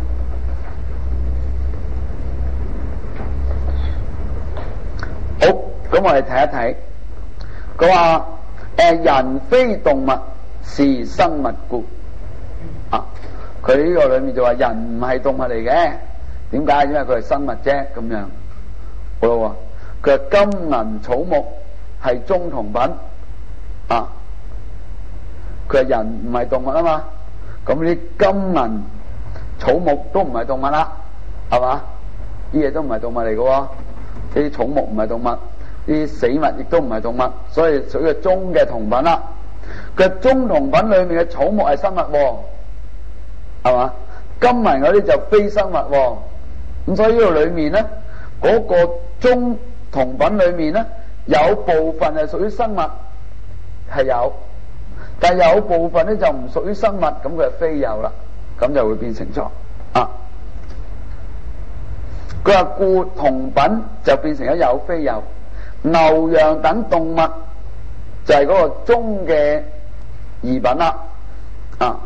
好，咁我哋睇一睇，佢話人非動物，是生物故啊。佢呢個裏面就話人唔係動物嚟嘅，點解？因為佢係生物啫，咁樣好啦。佢話金銀草木係中同品啊，佢話人唔係動物啊嘛，咁啲金銀草木都唔係動物啦，係嘛？啲嘢都唔係動物嚟嘅喎。啲草木唔係動物，啲死物亦都唔係動物，所以屬於中嘅同品啦。佢中同品裏面嘅草木係生物，係嘛？金銀嗰啲就非生物，咁所以呢度裏面咧，嗰個中同品裏面咧，有部分係屬於生物，係有，但係有部分咧就唔屬於生物，咁佢係非有啦，咁就會變成咗啊。佢話故同品就變成咗有非有，牛羊等動物就係嗰個中嘅異品啦，啊，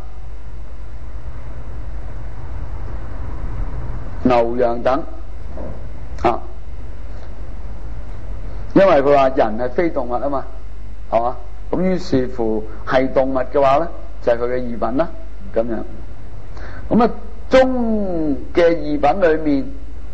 牛羊等啊，因為佢話人係非動物啊嘛，係嘛？咁於是乎係動物嘅話咧，就係佢嘅異品啦，咁樣。咁啊，中嘅異品裏面。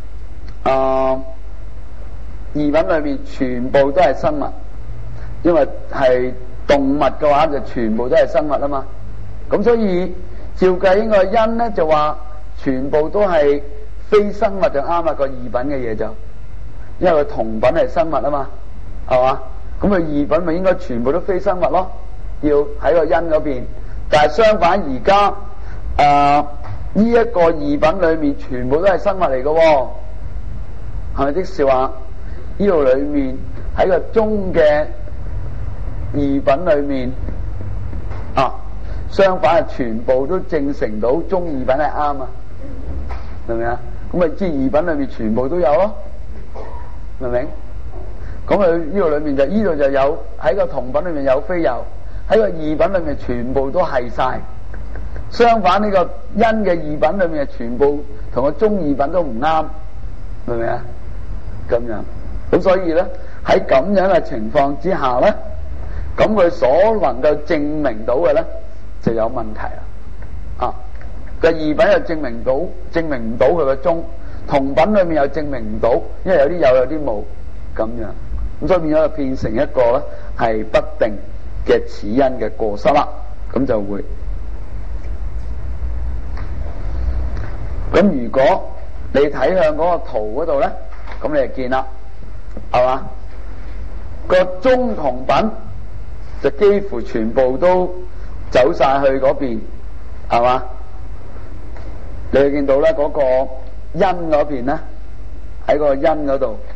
異品裏面全部都係生物，因為係動物嘅話就全部都係生物啊嘛。咁所以照計應該因咧就話全部都係非生物就啱啦，個異品嘅嘢就，因為佢同品係生物啊嘛，係嘛？咁佢異品咪應該全部都非生物咯，要喺個因嗰邊。但係相反而家呢一個異品裏面全部都係生物嚟嘅喎。係咪即是話呢度裏面喺個中嘅異品裏面啊，相反係全部都證成到中異品係啱啊？明唔明啊？咁咪知異品裏面全部都有咯，明唔明？咁佢呢度裏面就呢度就有喺個同品裏面有非有，喺個異品裏面全部都係晒。相反呢個因嘅異品裏面係全部同個中異品都唔啱，明唔明啊？咁樣，咁所以咧喺咁樣嘅情況之下咧，咁佢所能夠證明到嘅咧就有問題啦。啊，個異品又證明唔到佢個中，同品裏面又證明唔到，因為有啲有啲冇咁樣，咁所以變咗就變成一個咧係不定嘅此因嘅過失啦。咁就會，咁如果你睇向嗰個圖嗰度咧。咁你就見啦，係嘛？個中同品就幾乎全部都走晒去嗰邊，係嘛？你會見到咧嗰個因嗰邊咧，喺個因嗰度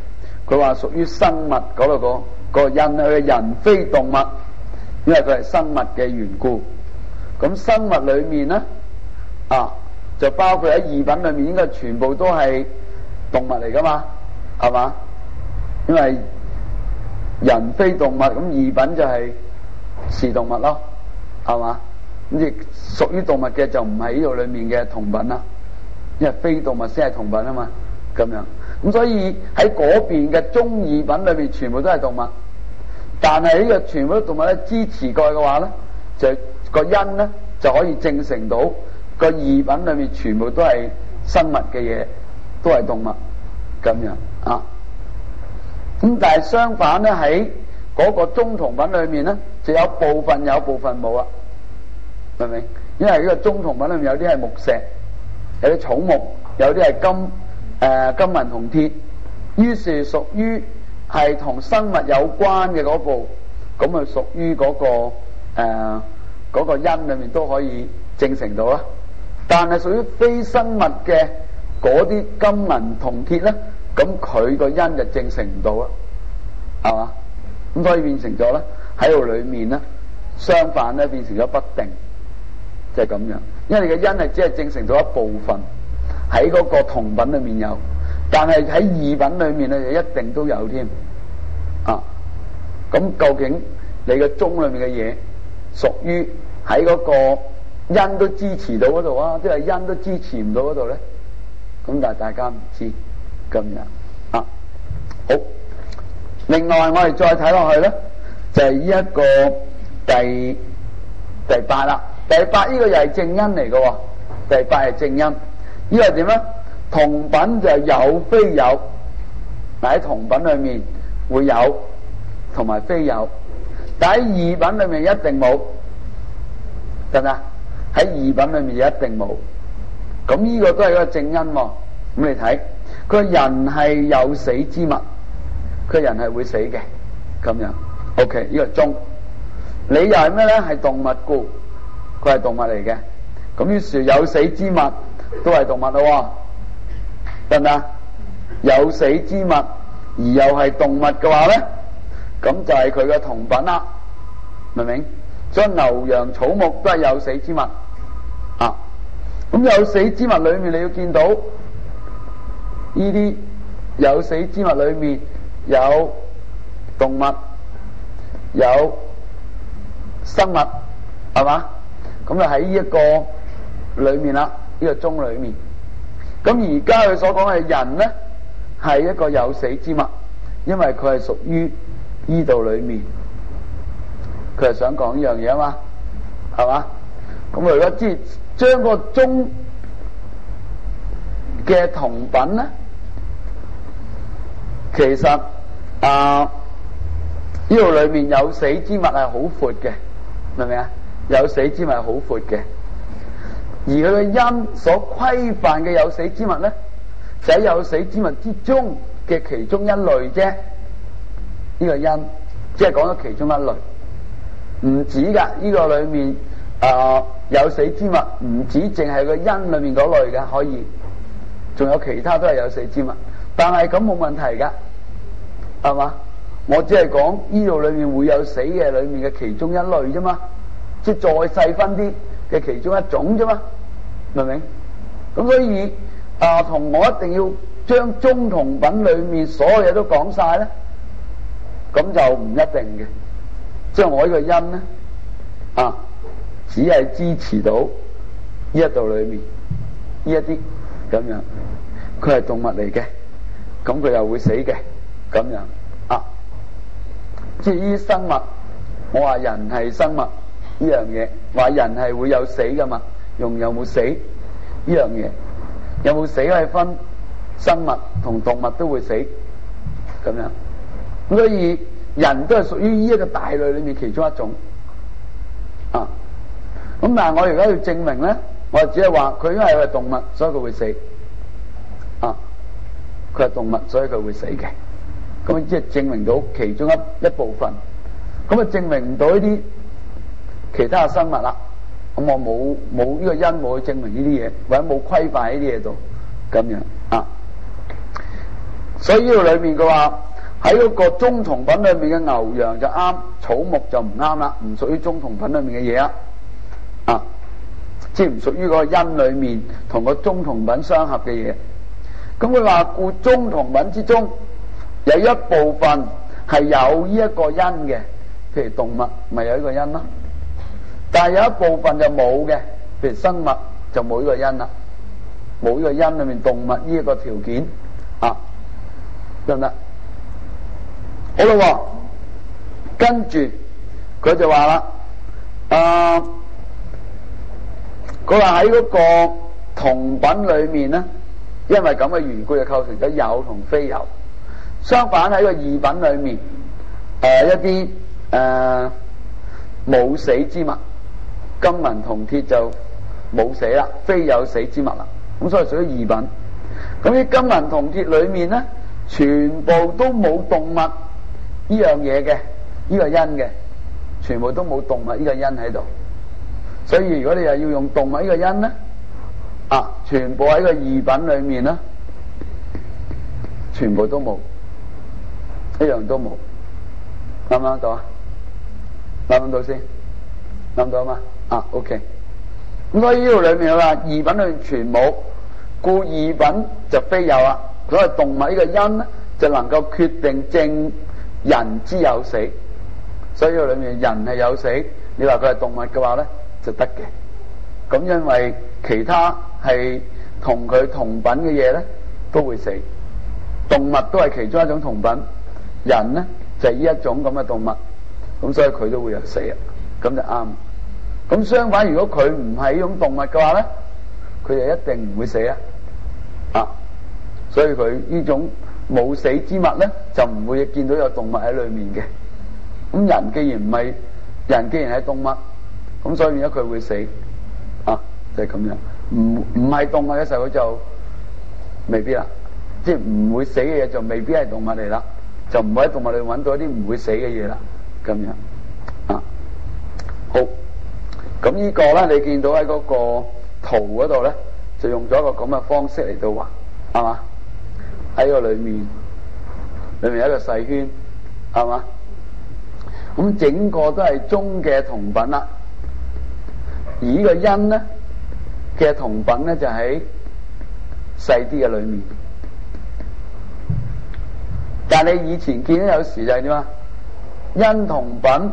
佢話屬於生物嗰度個因，佢人非動物，因為佢係生物嘅緣故。咁生物裏面咧就包括喺異品裏面，應該全部都係動物嚟噶嘛，係嘛？因為人非動物，咁異品就係動物咯，係嘛？咁亦屬於動物嘅就唔係呢度裏面嘅同品啦，因為非動物先係同品啊嘛，咁樣。咁所以喺嗰邊嘅中異品裏面全部都係動物，但係呢個全部都動物咧支持過去嘅話咧，就個因咧就可以證成到個異品裏面全部都係生物嘅嘢，都係動物咁樣啊。咁但係相反咧，喺嗰個中同品裏面咧，就有部分有部分冇啦，明唔明？因為呢個中同品裏面有啲係木石，有啲草木，有啲係金銀銅鐵，於是屬於係同生物有關嘅嗰部，咁啊屬於嗰個因裏面都可以證成到啦。但係屬於非生物嘅嗰啲金銀銅鐵咧，咁佢個因就證成唔到啦，係嘛？咁所以變成咗咧喺度裏面咧，相反咧變成咗不定，就係咁樣。因為你嘅因係只係證成咗一部分，喺嗰個同品裏面有，但係喺異品裏面咧就一定都有添啊。咁究竟你嘅中裏面嘅嘢屬於喺嗰個因都支持到嗰度啊，即係因都支持唔到嗰度咧？咁但係大家唔知咁樣啊。好，另外我哋再睇落去咧，就係呢一個第八啦。第八呢個又係正因嚟嘅，第八係正因。呢個係點咧？同品就有非有，嗱喺同品裏面會有同埋非有，但喺異品裏面一定冇，得唔得？喺異品裏面就一定冇。咁呢個都係一個正因喎。咁你睇，佢人係有死之物，佢人係會死嘅，咁樣。OK， 呢個中。你又係咩咧？係動物故，佢係動物嚟嘅。咁於是有死之物都係動物咯，得唔得？有死之物而又係動物嘅話咧，咁就係佢嘅同品啦，明唔明？所以牛羊草木都係有死之物啊。咁有死之物裏面你要見到呢啲有死之物裏面有動物有生物，係嘛？咁就喺呢一個裏面啦，呢個中裏面。咁而家佢所講嘅人咧係一個有死之物，因為佢係屬於呢度裏面，佢係想講呢樣嘢啊嘛，係嘛？咁我如果知將個中嘅同品咧，其實呢度裏面有死之物係好闊嘅，明唔明啊？有死之物係好闊嘅，而佢嘅因所規範嘅有死之物咧，就喺有死之物之中嘅其中一類啫。呢個因即係講咗其中一類，唔止噶。呢個裏面有死之物唔止淨係個因裏面嗰類嘅，可以仲有其他都係有死之物，但係咁冇問題噶，係嘛？我只係講呢度裏面會有死嘅裏面嘅其中一類啫嘛，即係再細分啲嘅其中一種啫嘛，明唔明？咁所以同我一定要將中同品裏面所有嘢都講晒咧，咁就唔一定嘅。即係我呢個因咧只係支持到呢一度裏面呢一啲咁樣，佢係動物嚟嘅，咁佢又會死嘅，咁樣即係呢啲生物，我話人係生物呢樣嘢，話人係會有死噶嘛，用有冇死呢樣嘢，有冇死係分生物同動物都會死咁樣，咁所以人都係屬於呢一個大類裏面其中一種咁但係我而家要證明咧，我只係話佢因為佢係動物，所以佢會死佢係動物，所以佢會死嘅。咁即係證明到其中一部分，咁啊證明唔到呢啲其他嘅生物啦。咁我冇呢個因冇去證明呢啲嘢，或者冇規範喺呢啲嘢度咁樣所以呢度裏面嘅話喺嗰個中同品裏面嘅牛羊就啱，草木就唔啱啦，唔屬於中同品裏面嘅嘢啊，即係唔屬於嗰個因裏面同個中同品相合嘅嘢。咁佢話故中同品之中有一部分係有呢一個因嘅，譬如動物咪有呢個因咯，但係有一部分就冇嘅，譬如生物就冇呢個因啦，冇呢個因裏面動物呢一個條件啊，得唔得？好啦，跟住佢就話啦，佢話喺嗰個同品裏面咧，因為咁嘅緣故就構成咗有同非有。相反喺個異品裏面，一啲冇死之物，金銀銅鐵就冇死啦，非有死之物啦，咁所以屬於異品。咁啲金銀銅鐵裏面咧，全部都冇動物呢樣嘢嘅，呢個因嘅，全部都冇動物呢個因喺度。所以如果你又要用動物呢個因咧，全部喺個異品裏面咧，全部都冇，一樣都冇。諗唔諗到啊？諗唔到先？諗到嘛？OK。咁所以呢度裏面話異品裏面全冇，故異品就非有啦。所以動物呢個因咧，就能夠決定證人之有死。所以呢度裏面人係有死，你話佢係動物嘅話咧就得嘅。咁因為其他係同佢同品嘅嘢咧都會死，動物都係其中一種同品，人咧就係呢一種咁嘅動物，咁所以佢都會有死啊，咁就啱。咁相反，如果佢唔係呢種動物嘅話咧，佢就一定唔會死啊。所以佢呢種冇死之物咧，就唔會見到有動物喺裏面嘅。咁人既然唔係人，既然係動物，咁所以變咗佢會死就係咁樣。唔係動物嘅時候，佢就未必啦，即係唔會死嘅嘢就未必係動物嚟啦，就唔會喺動物裏揾到一啲唔會死嘅嘢啦，咁樣好。咁呢個咧，你見到喺嗰個圖嗰度咧，就用咗一個咁嘅方式嚟到畫，係嘛？喺個裏面有一個細圈，係嘛？咁整個都係中嘅同品啦，而呢個因咧嘅同品咧就喺細啲嘅裏面。但係你以前見到有時就係點啊？因同品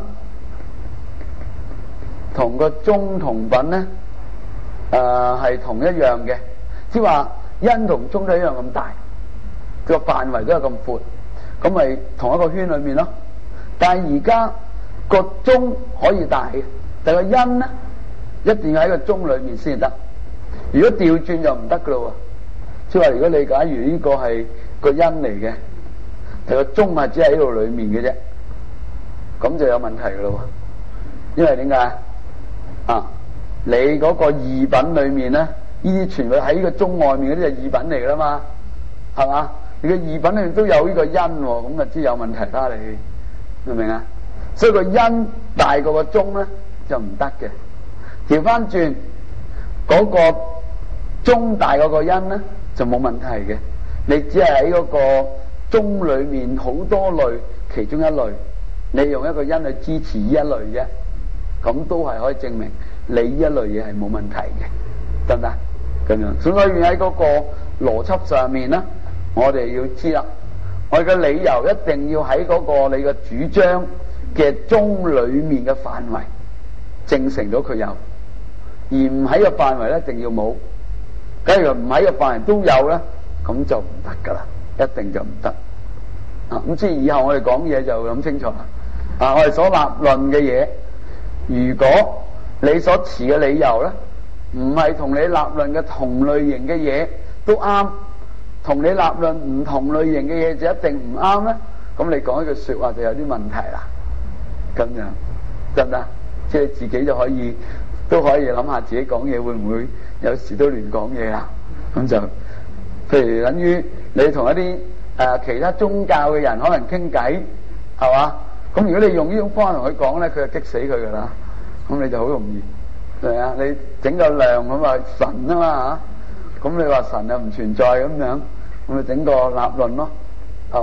同個中同品咧，係同一樣嘅，即係話因同中都一樣咁大，個範圍都係咁闊，咁咪同一個圈裏面咯。但係而家個中可以大嘅，但係個因咧一定要喺個中裏面先得。如果調轉就唔得噶咯，即係話如果你假如呢個係個因嚟嘅，但係個中係只係喺度裏面嘅啫，咁就有問題噶咯。因為點解你嗰個異品裏面咧，呢啲全部喺呢個中外面嗰啲就異品嚟噶啦嘛，係嘛？你個異品裏面都有呢個因，咁就知有問題啦。你明唔明啊？所以個因大過個中咧就唔得嘅。調翻轉嗰個中大過個因咧就冇問題嘅。你只係喺嗰個中裏面好多類其中一類，你用一個因去支持呢一類啫，咁都係可以證明你呢一類嘢係冇問題嘅，得唔得？咁樣，所以喺嗰個邏輯上面咧，我哋要知啦，我哋嘅理由一定要喺嗰個你嘅主張嘅中裏面嘅範圍證成咗佢有，而唔喺個範圍咧一定要冇。假如唔喺個範圍都有咧，咁就唔得噶啦，一定就唔得。咁即係以後我哋講嘢就諗清楚啦。我哋所立論嘅嘢，如果你所持嘅理由咧，唔係同你立論嘅同類型嘅嘢都啱，同你立論唔同類型嘅嘢就一定唔啱咧，咁你講一句說話就有啲問題啦。咁樣得唔得？即係自己就可以都可以諗下自己講嘢會唔會有時都亂講嘢啦。咁就譬如等於你同一啲其他宗教嘅人可能傾偈，係嘛？咁如果你用呢種方法同佢講咧，佢就激死佢噶啦。咁你就好容易係咪啊？你整個量咁話神啊嘛嚇，咁你話神又唔存在咁樣，咁咪整個立論咯，係嘛？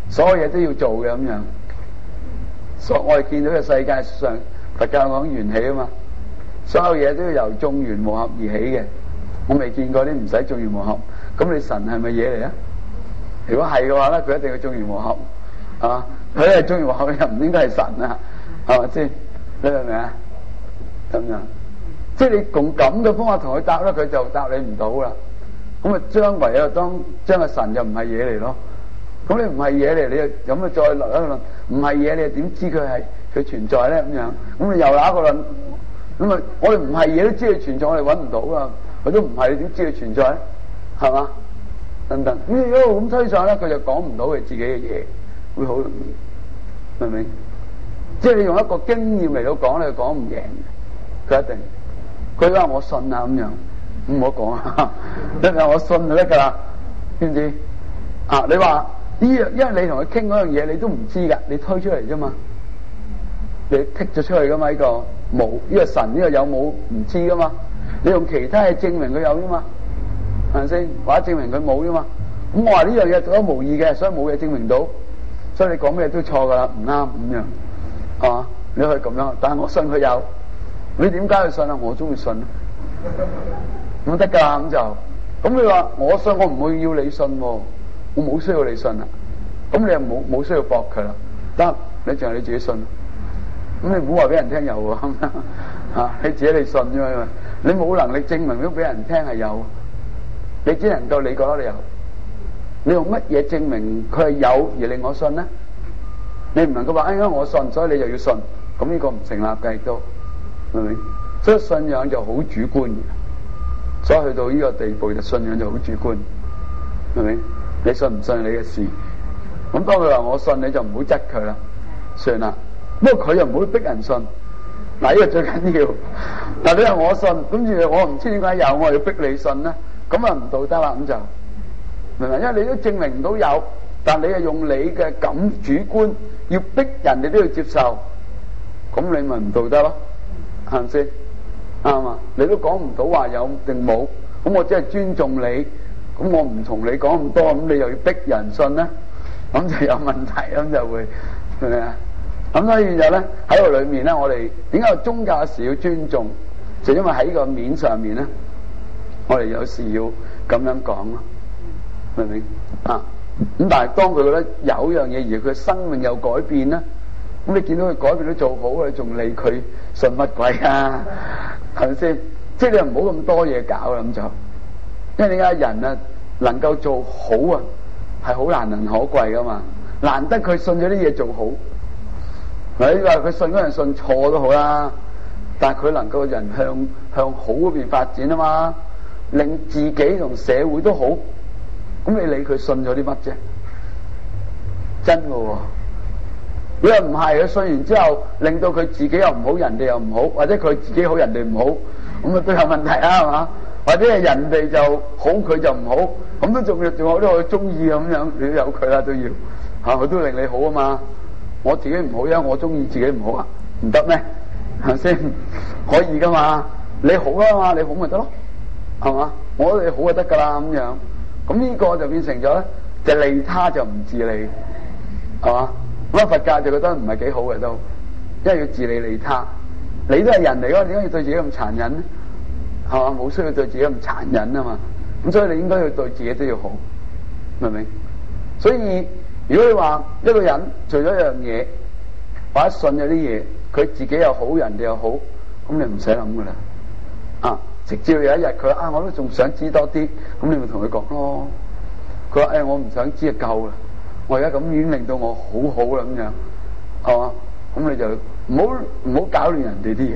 所有嘢都要做嘅咁樣。我哋見到嘅世界上，佛教講緣起啊嘛，所有嘢都要由眾緣和合而起嘅。我未見過啲唔使眾緣和合，咁你神係咪嘢嚟啊？如果係嘅話咧，佢一定要眾緣和合，係嘛？佢係眾緣和合，又唔應該係神啊，係咪先？你明唔明啊？咁樣，即係你用咁嘅方法同佢答咧，佢就答你唔到啦。咁啊，唯有將個神就唔係嘢嚟咯。咁你唔係嘢嚟，你又咁啊再落一個論，唔係嘢，你又點知佢存在咧？咁樣，咁你又攞一個論，咁啊，我哋唔係嘢都知佢存在，我哋揾唔到啊！佢都唔係，你點知佢存在咧？係嘛？等等，咁一路咁推上咧，佢就講唔到佢自己嘅嘢，會好容易，明唔明？即係你用一個經驗嚟到講，你講唔贏嘅，佢一定。佢話我信啊咁樣，唔好講啊，因為我信就得噶啦，知唔知？啊，你話呢樣，因為你同佢傾嗰樣嘢，你都唔知噶，你推出嚟啫嘛，你剔咗出去噶嘛？呢個冇，呢個神呢個有冇唔知噶嘛？你用其他嘢證明佢有啫嘛，係咪先？或者證明佢冇啫嘛？咁我話呢樣嘢獨一無二嘅，所以冇嘢證明到，所以你講咩都錯噶啦，唔啱咁樣，係嘛？你可以咁樣，但係我信佢有，你點解去信啊？我中意信，咁得噶啦，咁就咁你話我信，我唔會要你信喎，我冇需要你信啦，咁你又冇需要駁佢啦，得，你淨係你自己信，咁你唔好話俾人聽有喎，啊，你自己嚟信啫嘛，你冇能力證明到俾人聽係有，你只能夠你覺得你有，你用乜嘢證明佢係有而令我信呢？你唔能夠話因為我信，所以你就要信，咁呢個唔成立嘅亦都，明唔明？所以信仰就好主觀嘅，所以去到呢個地步就信仰就好主觀，明唔明？你信唔信係你嘅事，咁當佢話我信，你就唔好質佢啦，算啦。不過佢又唔會逼人信，嗱，呢個最緊要。但你話我信，跟住我唔知點解有，我要逼你信咧，咁啊唔道德啦，咁就明唔明？因為你都證明唔到有，但你係用你嘅感主觀要逼人哋都要接受，咁你咪唔道德咯，係咪先？啱嘛？你都講唔到話有定冇，咁我只係尊重你，咁我唔同你講咁多，咁你又要逼人信咧，咁就有問題，咁就會明唔明啊？咁所以就咧喺個裏面咧，我哋點解宗教嘅時要尊重？就因為喺個面上面咧，我哋有時要咁樣講咯，明唔明啊？咁但係當佢覺得有樣嘢而佢生命有改變咧，咁你見到佢改變都做好，你仲理佢信乜鬼啊？係咪先？即係你唔好咁多嘢搞啦，咁就因為點解人啊能夠做好啊係好難能可貴噶嘛，難得佢信咗啲嘢做好。你話佢信嗰人信錯都好啦，但係佢能夠人向好嗰邊發展啊嘛，令自己同社會都好，咁你理佢信咗啲乜啫？真嘅喎，如果唔係佢信完之後，令到佢自己又唔好，人哋又唔好，或者佢自己好，人哋唔好，咁啊都有問題啊，係嘛？或者係人哋就好，佢就唔好，咁都仲有啲我中意咁樣，你都有佢啦都要嚇，佢都令你好啊嘛。我自己唔好，因為我中意自己唔好啊，唔得咩？係咪先？可以噶嘛？你好啊嘛，你好咪得咯，係嘛？我覺得你好就得噶啦咁樣。咁呢個就變成咗咧，就利他就唔自利，係嘛？咁啊佛教就覺得唔係幾好嘅都，因為要自利利他。你都係人嚟噶，點解要對自己咁殘忍咧？係嘛？冇需要對自己咁殘忍啊嘛。咁所以你應該要對自己都要好，明唔明？所以如果你話一個人做咗一樣嘢，或者信咗啲嘢，佢自己又好，人哋又好，咁你唔使諗噶啦。啊，直至有一日佢啊，我都仲想知多啲，咁你咪同佢講咯。佢話我唔想知就夠啦，我而家咁已經令到我好好啦咁樣，係嘛？咁你就唔好搞亂人哋啲嘢，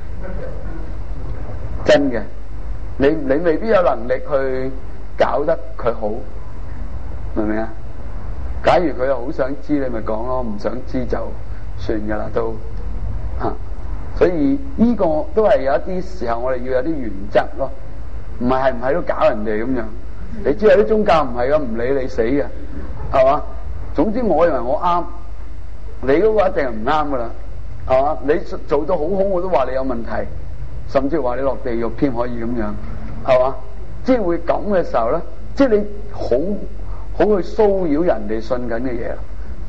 真嘅。你未必有能力去搞得佢好，明唔明啊？假如佢又好想知，你咪講咯；唔想知就算噶啦，都所以呢個都係有一啲時候，我哋要有啲原則咯，唔係唔係都搞人哋咁樣。你知有啲宗教唔係噶，唔理你死嘅，係嘛？總之我認為我啱，你嗰個一定係唔啱噶啦，係嘛？你做到好好，我都話你有問題，甚至話你落地獄添可以咁樣，係嘛？即係會咁嘅時候咧，即係你好去騷擾人哋信緊嘅嘢，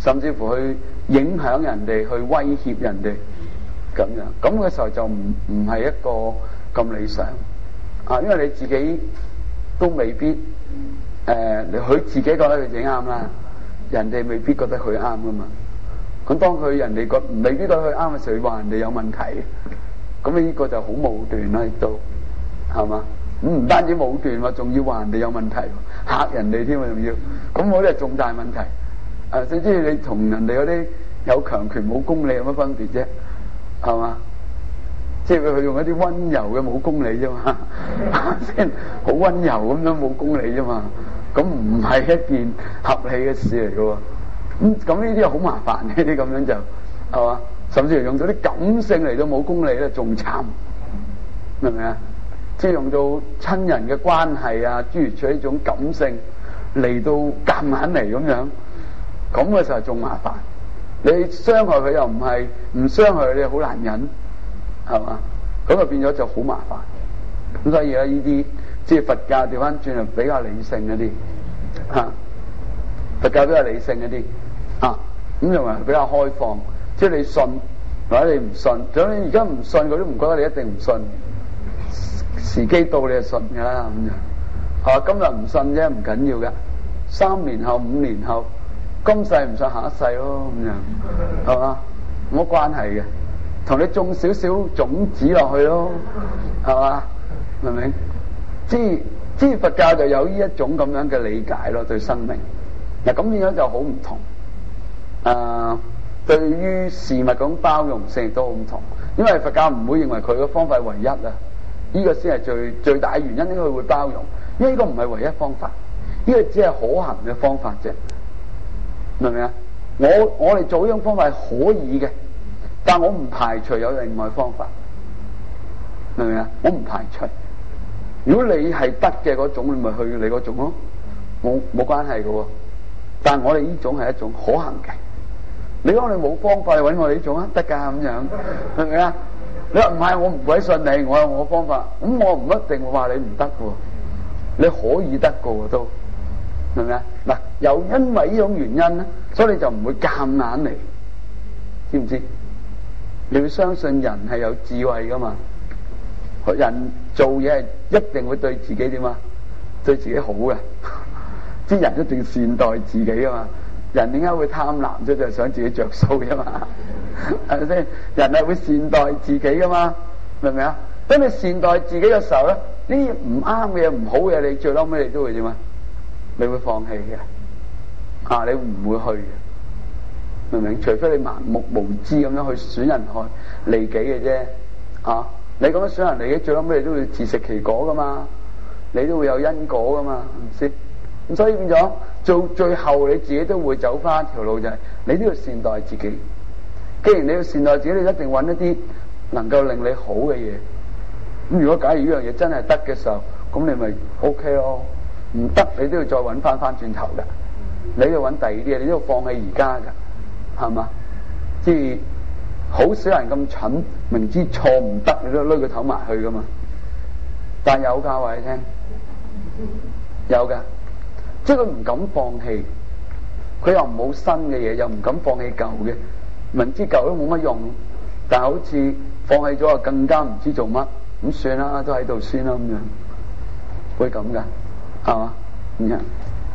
甚至乎去影響人哋，去威脅人哋咁樣。咁嘅時候就唔係一個咁理想啊，因為你自己都未必佢自己覺得佢自己啱啦，人哋未必覺得佢啱噶嘛。咁當人哋未必覺得佢啱嘅時候，話人哋有問題，咁你呢個就好武斷啦，亦都係嘛？咁唔單止武斷喎，仲要話人哋有問題，嚇人哋添啊，仲要咁，我啲係重大問題。甚至你同人哋嗰啲有強權冇公理有乜分別啫？係嘛？即係佢用一啲溫柔嘅冇公理啫嘛，先好溫柔咁樣冇公理啫嘛。咁唔係一件合理嘅事嚟嘅喎。咁呢啲好麻煩，呢啲咁樣就係嘛？甚至用咗啲感性嚟到冇公理咧，仲慘，明唔明啊？即係用到親人嘅關係啊，諸如此類呢種感性嚟到夾硬嚟咁樣，咁嘅時候仲麻煩。你傷害佢又唔係，唔傷害你好難忍，係嘛？咁就變咗就好麻煩。咁所以咧，呢啲即係佛教調翻轉嚟比較理性一啲嚇，佛教比較理性一啲啊，咁又係比較開放。即係你信或者你唔信，就你而家唔信，佢都唔覺得你一定唔信。時機到你就信㗎啦，咁樣係嘛？今日唔信啫，唔緊要㗎。3年後、5年後，今世唔信，下一世咯，咁樣係嘛？冇乜關係嘅，同你種少少種子落去咯，係嘛？明唔明？即係佛教就有呢一種咁樣嘅理解咯，對生命嗱，咁變咗就好唔同。對於事物嗰種包容性亦都好唔同，因為佛教唔會認為佢嘅方法係唯一啊，呢個先係最大嘅原因，應該佢會包容，因為呢個唔係唯一方法，呢個只係可行嘅方法啫，明唔明啊？我哋做呢種方法係可以嘅，但我唔排除有另外方法，明唔明啊？我唔排除，如果你係得嘅嗰種，你咪去你嗰種咯，冇關係嘅喎，但係我哋呢種係一種可行嘅。你講你冇方法，你揾我哋呢種啊，得㗎咁樣，係咪啊？你話唔係，我唔鬼信你，我有我方法，咁我唔一定會話你唔得嘅喎，你可以得嘅喎都，明唔明啊？嗱，又因為呢種原因咧，所以你就唔會夾硬嚟，知唔知？你要相信人係有智慧㗎嘛，人做嘢係一定會對自己點啊？對自己好嘅，啲人一定要善待自己㗎嘛。人點解會貪婪啫？就係想自己着數啫嘛，係咪先？人係會善待自己噶嘛，明唔明啊？當你善待自己嘅時候咧，呢啲唔啱嘅嘢、唔好嘅嘢，你最嬲尾你都會點啊？你會放棄嘅，你唔會去嘅，明唔明？除非你盲目無知咁樣去損人害利己嘅啫，你咁樣損人利己，最嬲尾你都會自食其果噶嘛，你都會有因果噶嘛，係咪先？咁所以變咗做最後你自己都會走翻一條路，就係你都要善待自己。既然你要善待自己，你一定揾一啲能夠令你好嘅嘢。咁如果假如呢樣嘢真係得嘅時候，咁你咪 OK 咯。唔得你都要再揾翻轉頭㗎。你要揾第二啲嘢，你都要放棄而家㗎，係嘛？即係好少人咁蠢，明知錯唔得，你都攆個頭埋去㗎嘛。但有㗎，話你聽，有㗎。即係佢唔敢放棄，佢又冇新嘅嘢，又唔敢放棄舊嘅，明知舊都冇乜用，但係好似放棄咗啊，更加唔知做乜，咁算啦，都喺度先啦，咁樣會咁噶，係嘛？咁樣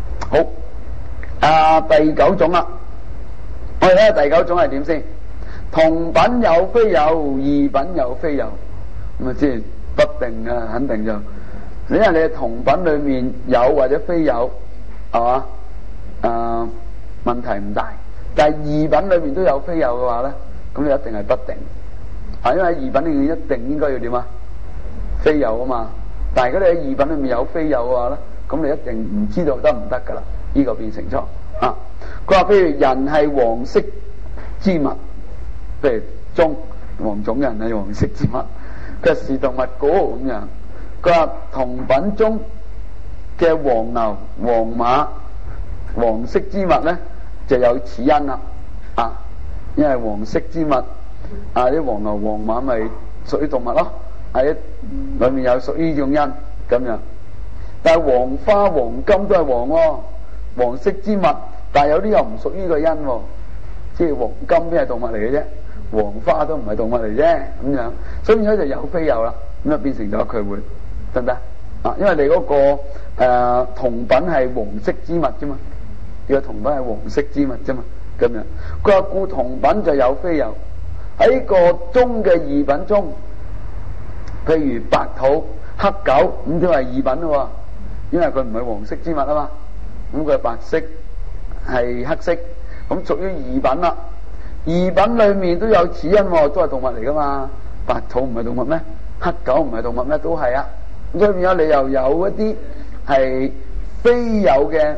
好。第9種啦，我哋睇下第9種係點先。同品有非有，異品有非有，咁啊即係不定啊，肯定就你因為你嘅同品裏面有或者非有。係嘛？問題唔大，但係異品裏面都有非有嘅話咧，咁你一定係不定。因為喺異品裏面一定應該要點啊？非有啊嘛。但係如果你喺異品裏面有非有嘅話咧，咁你一定唔知道得唔得噶啦？呢個變成咗啊。佢話譬如人係黃色之物，譬如中黃種人係黃色之物，佢係是動物股咁樣。佢話同品中嘅黃牛、黃馬、黃色之物咧，就有此因啦。因為黃色之物，啲黃牛、黃馬咪屬於動物咯。裏面有屬於呢種因咁樣。但係黃花、黃金都係黃喎，黃色之物，但係有啲又唔屬於個因喎。 即係黃金邊係動物嚟嘅啫，黃花都唔係動物嚟啫咁樣，所以變咗就有非有啦，咁就變成咗佢會得唔得啊？因為你嗰個銅品係黃色之物啫嘛，呢個銅品係黃色之物啫嘛，咁樣佢話故銅品就有非有，喺個鐘嘅異品中，譬如白土、黑狗咁都係異品咯，因為佢唔係黃色之物啊嘛，咁佢係白色係黑色，咁屬於異品啦。異品裏面都有齒因，都係動物嚟噶嘛，白土唔係動物咩？黑狗唔係動物咩？都係啊。咁所以變咗你又有一啲係非有嘅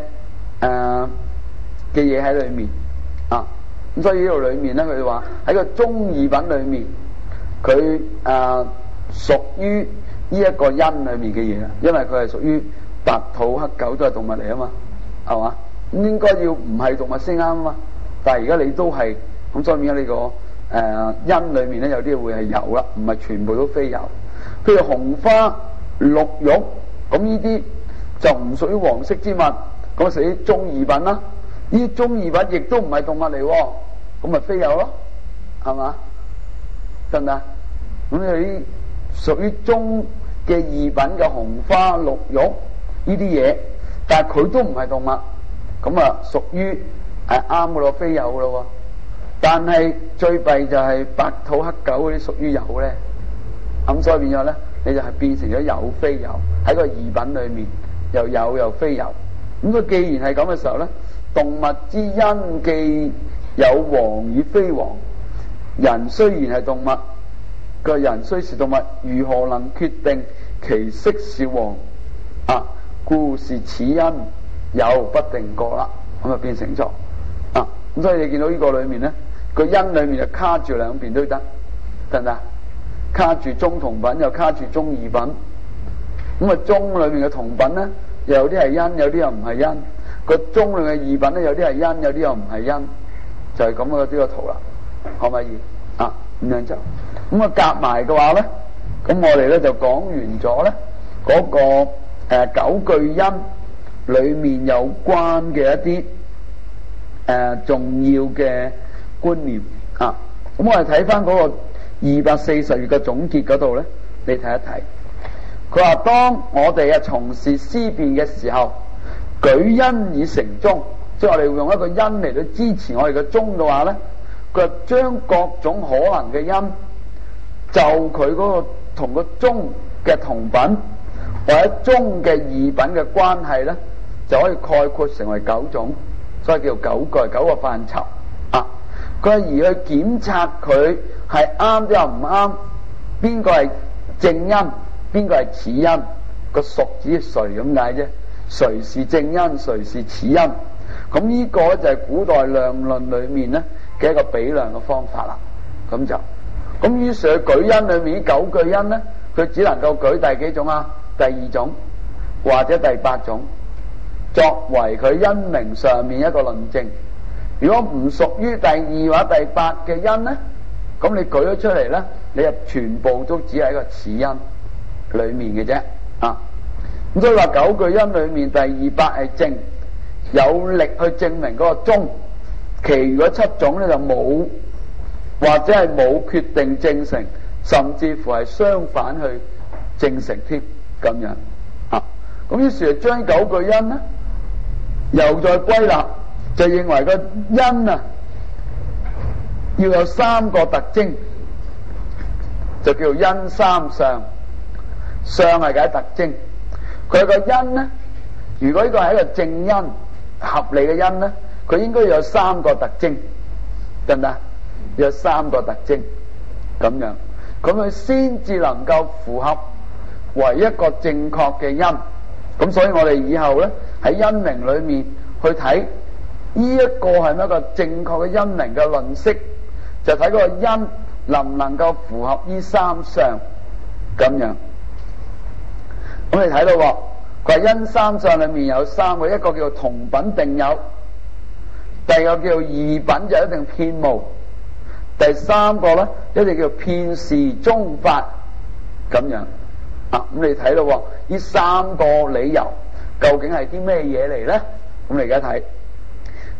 嘢喺裏面啊。咁所以呢度裏面咧，佢哋話喺個中異品裏面，佢屬於呢一個因裏面嘅嘢啦，因為佢係屬於白土黑狗都係動物嚟啊嘛，係嘛？咁應該要唔係動物先啱啊嘛，但係而家你都係，咁所以變咗呢個因裏面咧，有啲會係有啦，唔係全部都非有。譬如紅花、綠玉，咁呢啲就唔屬於黃色之物，咁屬於中異品啦。呢啲中異品亦都唔係動物嚟，咁咪非有咯，係嘛？得唔得？咁你屬於中嘅異品嘅紅花、綠玉呢啲嘢，但係佢都唔係動物，咁啊屬於係啱嘅咯，非有嘅咯。但係最弊就係白土黑狗嗰啲屬於有咧，咁所以變咗咧，你就係變成咗有非有，喺個異品裏面又有又非有。咁佢既然係咁嘅時候咧，動物之因既有黃與非黃，人雖然係動物，個人雖是動物，如何能決定其色是黃啊？故是此因有不定過啦，咁就變成咗啊。咁所以你見到呢個裏面咧，個因裏面就卡住兩邊都得，得唔得？卡住中銅品又卡住中異品，咁啊中裏面嘅銅品咧，有啲係因，有啲又唔係因。個中裏嘅異品咧，有啲係因，有啲又唔係因，就係咁嘅呢個圖啦，可唔可以啊？咁樣就咁啊夾埋嘅話咧，咁我哋咧就講完咗咧嗰個九句因裏面有關嘅一啲重要嘅觀念啊。咁我哋睇翻嗰個240頁嘅總結嗰度咧，你睇一睇。佢話當我哋從事思辨嘅時候，舉因以成中，即係我哋會用一個因嚟到支持我哋嘅中嘅話咧，佢將各種可能嘅因就佢嗰個同個中嘅銅品或者中嘅異品嘅關係咧，就可以概括成為9種，所以叫做9句9個範疇啊。佢而去檢測佢係啱又唔啱，邊個係正因，邊個係此因，個屬指誰咁解啫？誰是正因，誰是此因？咁呢個就係古代量論裏面咧嘅一個比量嘅方法啦。咁於是舉因裏面9句因咧，佢只能夠舉第幾種啊？第2種或者第8種，作為佢因名上面一個論證。如果唔屬於第2或者第8嘅因咧，咁你舉咗出嚟咧，你就全部都只係一個此因裏面嘅啫啊。咁所以話9句因裏面第2、8係正，有力去證明嗰個中，其餘嗰7種咧就冇，或者係冇決定證成，甚至乎係相反去證成添咁樣啊。咁於是就將9句因咧，又再歸納，就認為個因啊要有3個特徵，就叫因三相。相係解特徵。佢個因咧，如果呢個係一個正因、合理嘅因咧，佢應該要有3個特徵，得唔得？有3個特徵咁樣，咁佢先至能夠符合為一個正確嘅因。咁所以我哋以後咧喺因名裏面去睇呢一個係咪一個正確嘅因名嘅論釋，就睇嗰個因能唔能夠符合呢3相咁樣。咁你睇到佢係因三相裏面有3個，一個叫做銅品定有，第二個叫做異品就一定遍無，第3個咧一定叫遍是中法咁樣啊。咁你睇到呢3個理由究竟係啲咩嘢嚟咧？咁你而家睇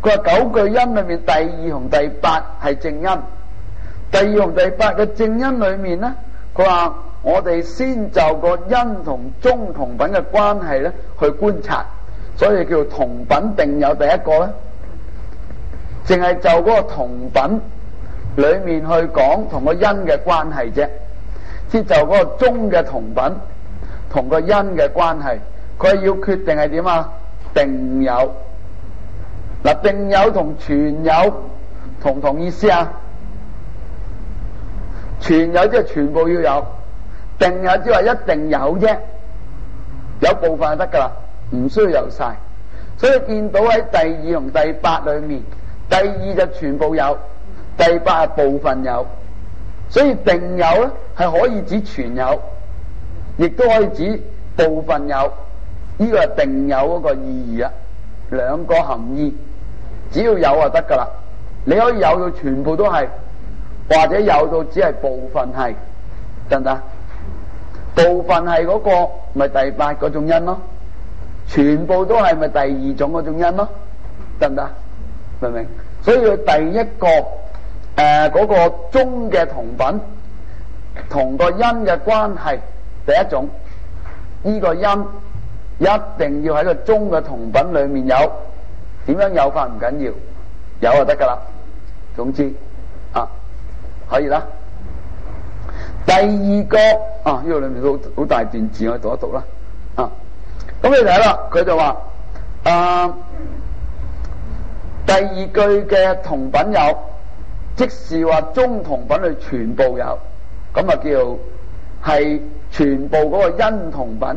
佢話九句因裏面第二同第八係正因，第二同第八嘅正因裏面咧，佢話我哋先就個因同中同品嘅關係咧去觀察，所以叫同品定有。第一個咧，淨係就嗰個同品裏面去講同個因嘅關係啫，先就嗰個中嘅同品同個因嘅關係，佢要決定係點啊？定有。嗱，定有同全有同唔同意思啊？全有即係全部要有，定有即係話一定有啫，有部分就得噶啦，唔需要有晒。所以見到喺第二同第八裏面，第二就全部有，第八係部分有。所以定有咧係可以指全有，亦都可以指部分有。呢個係定有嗰個意義啊，兩個含義。只要有就得噶啦，你可以有到全部都係，或者有到只係部分係，得唔得？部分係嗰個咪第八嗰種因咯，全部都係咪第二種嗰種因咯，得唔得？明唔明？所以佢第一個嗰個中嘅同品同個因嘅關係，第一種呢個因一定要喺個中嘅同品裏面有。點樣有法唔緊要，有就得噶啦。總之啊，可以啦。第二個啊，呢個裏面都好大段字，我讀一讀啦。啊，咁你睇啦，佢就話第二句嘅同品有，即是話中同品裏全部有，咁啊叫係全部嗰個因同品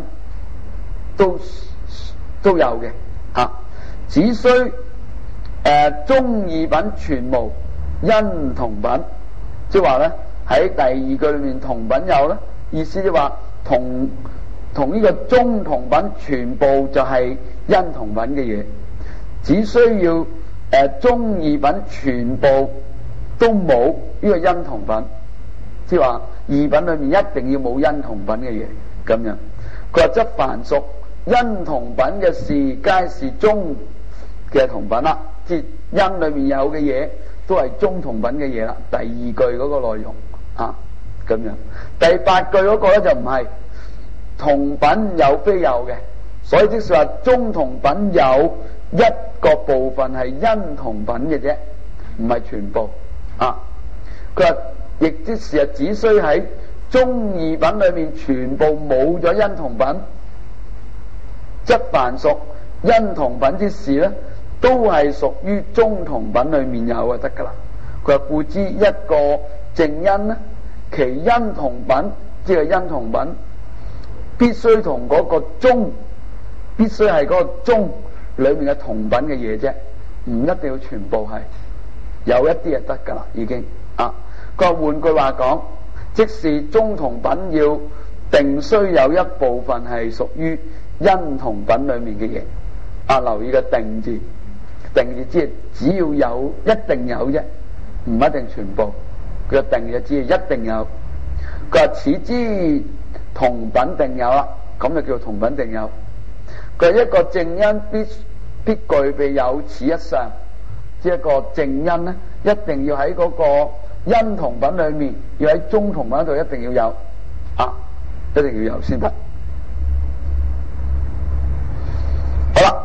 都有嘅吓。只需中二品全無因同品，即係話咧喺第二句裏面同品有咧，意思即係話同呢個中同品全部就係因同品嘅嘢，只需要中二品全部都冇呢個因同品，即係話二品裏面一定要冇因同品嘅嘢咁樣。佢話則凡屬因同品嘅事，皆是中嘅同品啦，即係因裏面有嘅嘢都係中同品嘅嘢啦。第二句嗰個內容啊咁樣，第八句嗰個咧就唔係同品有非有嘅，所以即是話中同品有一個部分係因同品嘅啫，唔係全部啊。佢話亦即是啊，只需喺中二品裏面全部冇咗因同品，則凡屬因同品之事咧，都係屬於中同品裏面有就得噶啦。佢話故知一個正因咧，其因同品即係因同品，必須同嗰個中，必須係嗰個中裏面嘅同品嘅嘢啫，唔一定要全部係，有一啲就得噶啦，已經啊。佢話換句話講，即是中同品要定須有一部分係屬於因同品裏面嘅嘢。啊，留意個定字，定字即係只要有，一定有啫，唔一定全部。佢個定就只係一定有。佢話此之同品定有啦，咁就叫同品定有。佢話一個正因必具備有此一相，即係一個正因咧，一定要喺嗰個因同品裏面，要喺中同品度一定要有，啊，一定要有先得。好啦。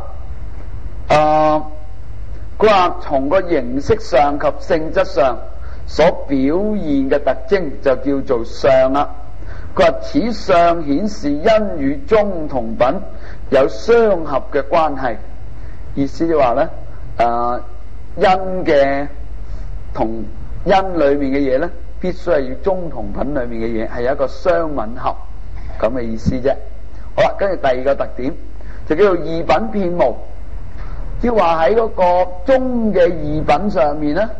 佢話從個形式上及性質上所表現嘅特徵就叫做相啦。佢話此相顯示因與中同品有相合嘅關係，意思就話咧，因嘅同因裏面嘅嘢咧，必須係要中同品裏面嘅嘢係有一個相吻合咁嘅意思啫。好啦，跟住第二個特點就叫做二品遍無。即係話喺嗰個中嘅二品上面咧，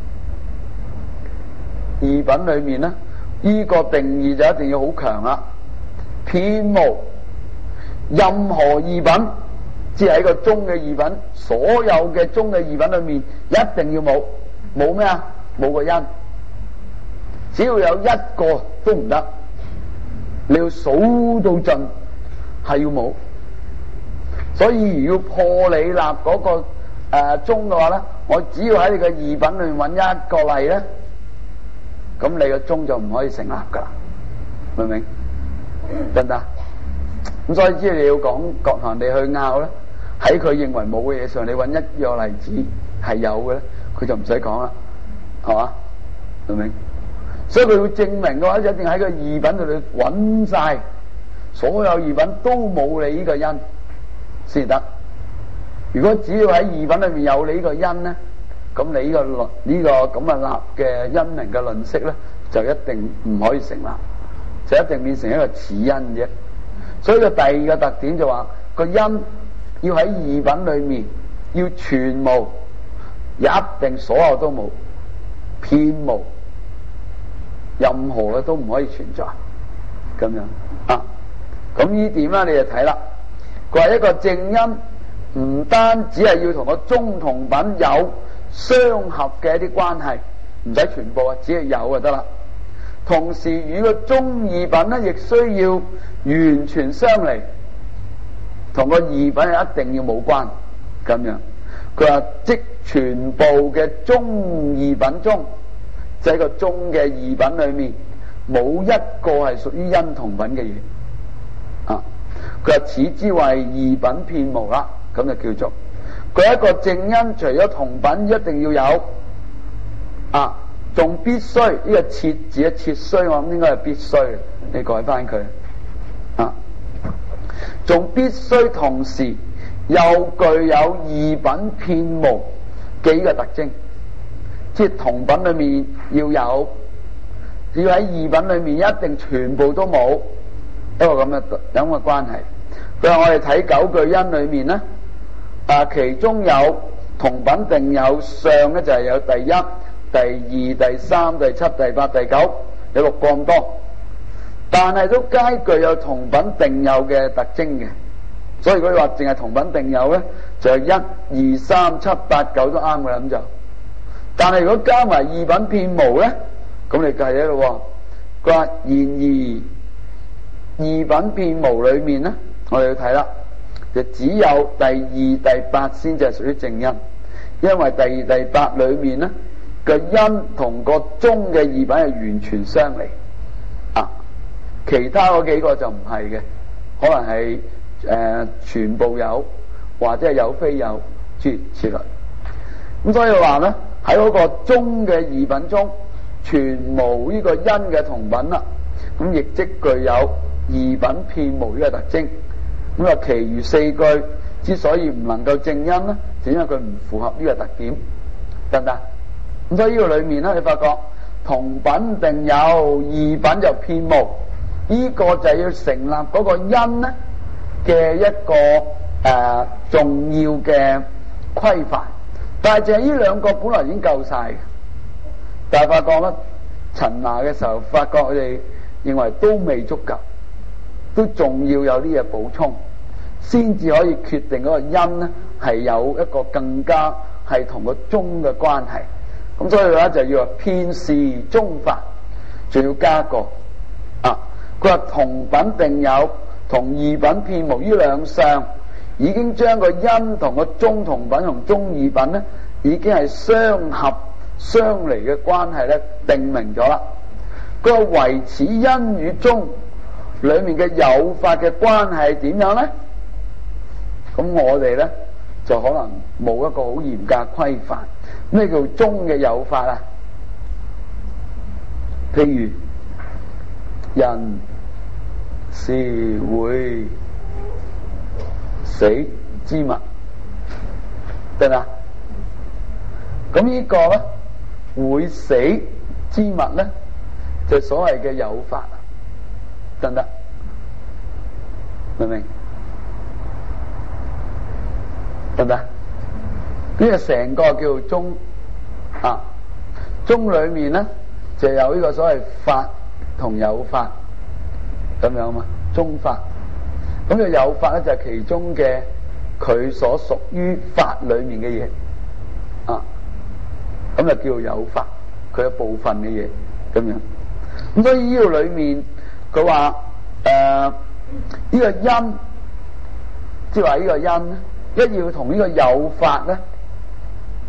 二品裏面咧，呢個定義就一定要好強啦。遍無任何二品，即係喺個中嘅二品，所有嘅中嘅二品裏面一定要冇咩啊？冇個因，只要有一個都唔得，你要數到盡係要冇。所以要破你立嗰個中嘅話咧，我只要喺你嘅義品裏面揾一個例咧，咁你嘅中就唔可以成立噶啦，明唔明？得唔得？咁所以只係你要講各行地去拗咧，喺佢認為冇嘅嘢上，你揾一個例子係有嘅咧，佢就唔使講啦，係嘛？明唔明？所以佢要證明嘅話，就一定喺個義品度你揾晒所有義品都冇你呢個因先得。如果只要喺義品裏面有你呢個因咧，咁你呢個咁嘅立嘅因明嘅論釋咧，就一定唔可以成立，就一定變成一個此因啫。所以個第二個特點就話個因要喺義品裏面要全無，一定所有都冇，遍無，任何嘅都唔可以存在，咁樣啊。咁呢點啦，你就睇啦。佢話一個正因唔單止係要同個中同品有相合嘅一啲關係，唔使全部啊，只係有就得啦。同時與個中義品咧，亦需要完全相離，同個義品係一定要冇關咁樣。佢話即全部嘅中義品中，即係個中嘅義品裏面，冇一個係屬於因同品嘅嘢啊。佢話此之為義品遍無啦，咁就叫做佢一個正因，除咗同品一定要有啊。仲必須呢個切字嘅切須，我諗應該係必須，你改翻佢啊。仲必須同時又具有義品遍無幾個特徵，即係同品裏面要有，要喺義品裏面一定全部都冇一個咁嘅關係。佢話我哋睇九句因裏面咧，其中有同品定有相咧，就係有第一、第二、第三、第七、第八、第九，有6個咁多，但係都皆具有同品定有嘅特徵嘅。所以如果你話淨係同品定有咧，就係1、2、3、7、8、9都啱嘅啦。咁就，但係如果加埋義品遍無咧，咁你計咗咯。佢話然而義品遍無裏面咧，我哋要睇啦，就只有第二、第八先至係屬於正因，因為第二、第八裏面咧，個因同個中嘅義品係完全相離啊，其他嗰幾個就唔係嘅，可能係全部有，或者係有非有諸如此類。咁所以話咧，喺嗰個中嘅義品中，全無呢個因嘅同品啦，咁亦即具有義品遍無呢個特徵。咁啊，其餘4句之所以唔能夠正因咧，就因為佢唔符合呢個特點，得唔得？咁所以呢個裏面咧，你發覺同品定有，義品就遍無，呢個就係要成立嗰個因咧嘅一個重要嘅規範。但係就係呢2個本來已經夠晒嘅，但係發覺咧陳拿嘅時候，發覺佢哋認為都未足夠，都仲要有啲嘢補充，先至可以決定嗰個因咧係有一個更加係同個中嘅關係。咁所以咧就要話遍是中法，仲要加個啊。佢話同品定有同義品遍無呢2相，已經將個因同個中同品同中義品咧，已經係相合相離嘅關係咧，定明咗啦。佢話唯此因與中裏面嘅有法嘅關係點樣咧？咁我哋咧就可能冇一個好嚴格規範。咩叫中嘅有法啊？譬如人是會死之物，得啦。咁呢個咧會死之物咧，就所謂嘅有法，得唔得？明唔明？得唔得？呢個成個叫做中啊，中裏面咧就有呢個所謂法同有法咁樣嘛，中法。咁個有法咧就係其中嘅佢所屬於法裏面嘅嘢啊，咁就叫做有法，佢有部分嘅嘢咁樣。咁所以呢個裏面佢話呢個因，即係話呢個因咧，一要同呢個有法咧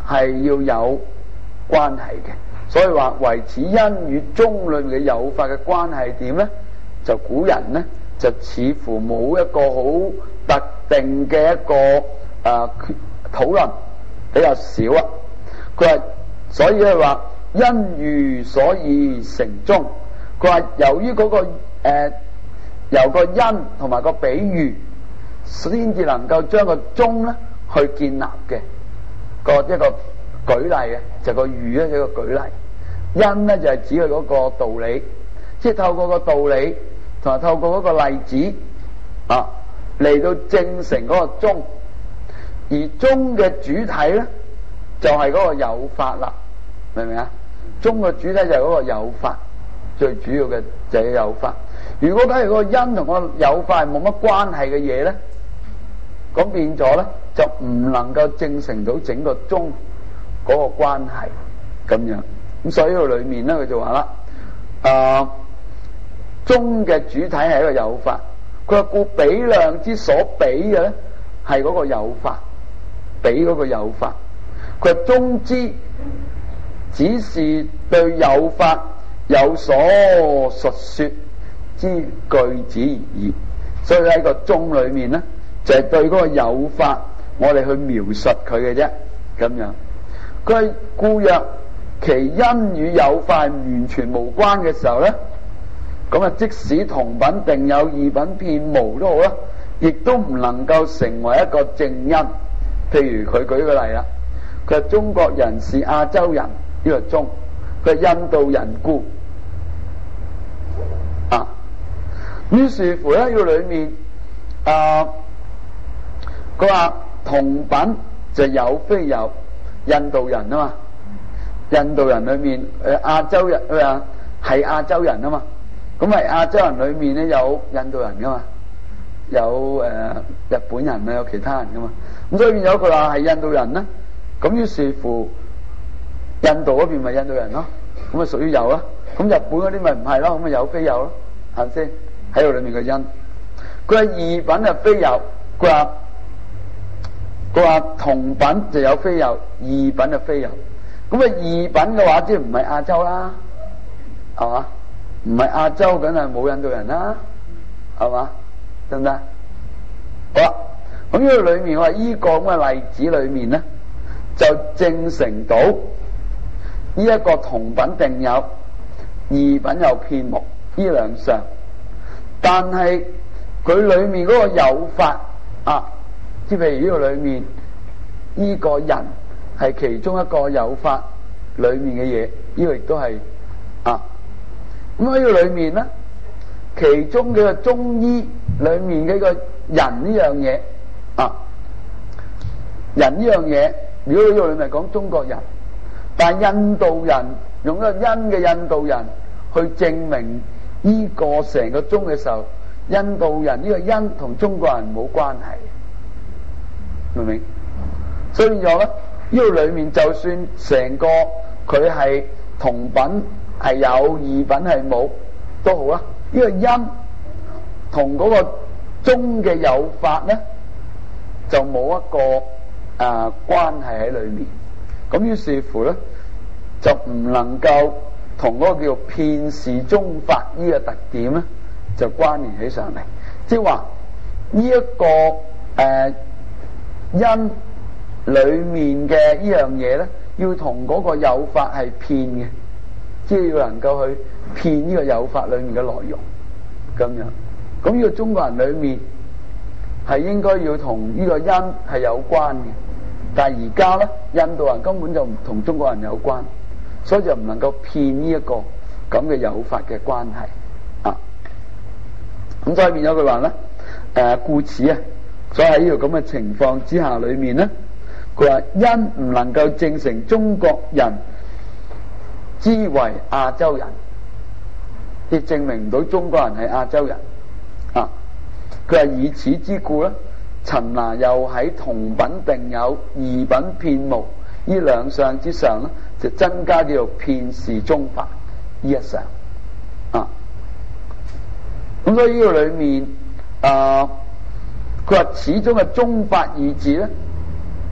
係要有關係嘅。所以話唯此因與宗裏面嘅有法嘅關係點咧？就古人咧就似乎冇一個好特定嘅一個討論，比較少啊。佢話所以係話因喻所以成宗。佢話由於嗰個由個因同埋個比喻，先至能夠將個宗咧去建立嘅一個舉例嘅，就個喻咧一個舉例。因咧就係指佢嗰個道理，即係透過個道理同埋透過嗰個例子嚟到證成嗰個宗。而宗嘅主體咧就係嗰個有法啦，明唔明啊？宗嘅主體就係嗰個有法，最主要嘅就係有法。如果假如個因同個有法係冇乜關係嘅嘢咧，咁變咗咧就唔能夠證成到整個宗嗰個關係咁樣。咁所以呢度裏面咧佢就話啦，宗嘅主體係一個有法，佢話故比量之所比嘅咧係嗰個有法，比嗰個有法。佢話宗之只是對有法有所述說之句子而已，所以喺個宗裏面咧就係對嗰個有法我哋去描述佢嘅啫咁樣。佢故若其因與有法完全無關嘅時候咧，咁啊即使同品定有，異品遍無都好啦，亦都唔能夠成為一個正因。譬如佢舉個例啦，佢話中國人是亞洲人，呢個宗，佢係印度人故於是乎咧呢個裏面佢話同品就有非有，印度人啊嘛，印度人裏面亞洲人佢話係亞洲人啊嘛，咁係亞洲人裏面咧有印度人噶嘛，有日本人啊，有其他人噶嘛，咁所以變咗佢話係印度人啦。咁於是乎印度嗰邊咪印度人咯，咁啊屬於有啦。咁日本嗰啲咪唔係咯，咁咪有非有咯，係咪先？喺度裏面嘅因，佢話異品啊非有，佢話同品就有非有，異品啊非有。咁啊異品嘅話，即係唔係亞洲啦，係嘛？唔係亞洲，梗係冇印度人啦，係嘛？得唔得？好啦，咁呢個裏面我話依個咁嘅例子裏面咧，就證成到呢一個同品定有，異品有遍無呢兩相。但係佢裏面嗰個有法即係譬如呢個裏面呢個人係其中一個有法裏面嘅嘢，呢個亦都係咁喺呢個裏面咧，其中嘅中醫裏面嘅一個人呢樣嘢人呢樣嘢，如果呢個裏面講中國人，但係印度人用一個因嘅印度人去證明呢個成個宗嘅時候，印度人呢個因同中國人冇關係，明唔明？所以變咗咧，呢個裏面就算成個佢係同品係有，異品係冇都好啦。呢個因同嗰個宗嘅有法咧，就冇一個關係喺裏面。咁於是乎咧，就唔能夠同嗰個叫做遍是宗法呢個特點咧，就關聯起上嚟。即係話呢一個因裏面嘅呢樣嘢咧，要同嗰個有法係遍嘅，即係要能夠去遍呢個有法裏面嘅內容咁樣。咁呢個中國人裏面係應該要同呢個因係有關嘅，但係而家咧，印度人根本就唔同中國人有關，所以就唔能夠遍呢一個咁嘅有法嘅關係咁所以變咗佢話咧，故此所以喺呢個咁嘅情況之下裏面咧，佢話因唔能夠證成中國人之為亞洲人，亦證明唔到中國人係亞洲人佢話以此之故咧，陳那又喺同品定有，異品遍無呢兩相之上咧，就增加叫做遍是宗法呢一相咁所以呢個裏面佢話始終嘅宗法二字咧，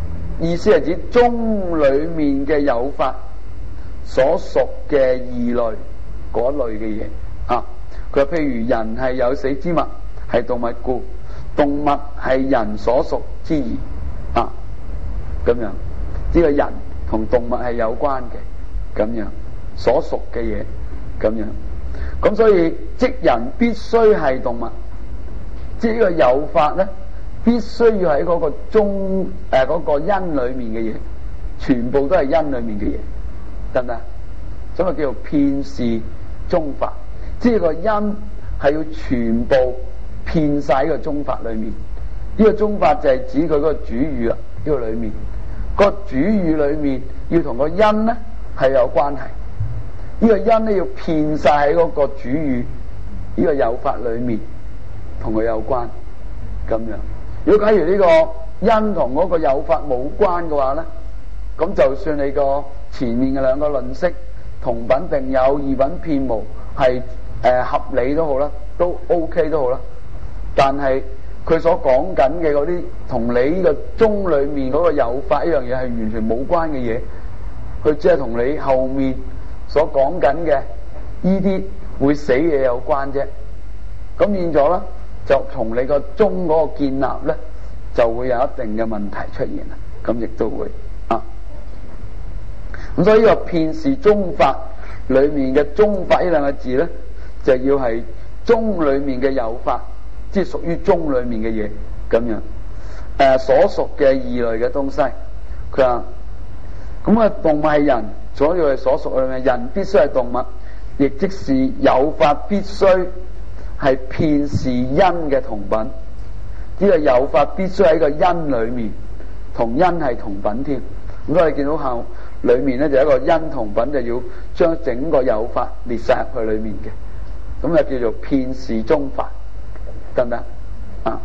意思係指中裏面嘅有法所屬嘅異類嗰類嘅嘢啊。佢話譬如人係有死之物，係動物故，動物係人所屬之義啊，咁樣呢個人同動物係有關嘅，咁樣所屬嘅嘢，咁樣咁所以即人必須係動物，即係呢個有法咧，必須要喺嗰個中嗰個因裏面嘅嘢，全部都係因裏面嘅嘢，得唔得？所以叫做遍是中法，即係個因係要全部遍晒呢個中法裏面。呢個中法就係指佢嗰個主語啦，呢個裏面個主語裏面要同個因咧係有關係。呢個因咧要遍晒喺嗰個主語呢個有法裏面，同佢有關咁樣。如果假如呢個因同嗰個有法冇關嘅話咧，咁就算你個前面嘅兩個論式同品定有、異品遍無係合理都好啦，都 OK 都好啦，但係佢所講緊嘅嗰啲同你呢個中裏面嗰個有法一樣嘢係完全冇關嘅嘢，佢只係同你後面所講緊嘅呢啲會死嘅有關啫。咁變咗咧，就同你個中嗰個建立咧，就會有一定嘅問題出現啦。咁亦都會啊。咁所以呢個遍是中法裏面嘅中法呢兩個字咧，就要係中裏面嘅有法，即係屬於中裏面嘅嘢咁樣。所屬嘅異類嘅東西，佢話咁啊，動物係人，所以係所屬裏面，人必須係動物，亦即是有法必須係遍是因嘅同品。呢個有法必須喺個因裏面，同因係同品添。咁我哋見到後裏面咧就一個因同品，就要將整個有法列晒入去裏面嘅，咁就叫做遍是中法，得唔得啊？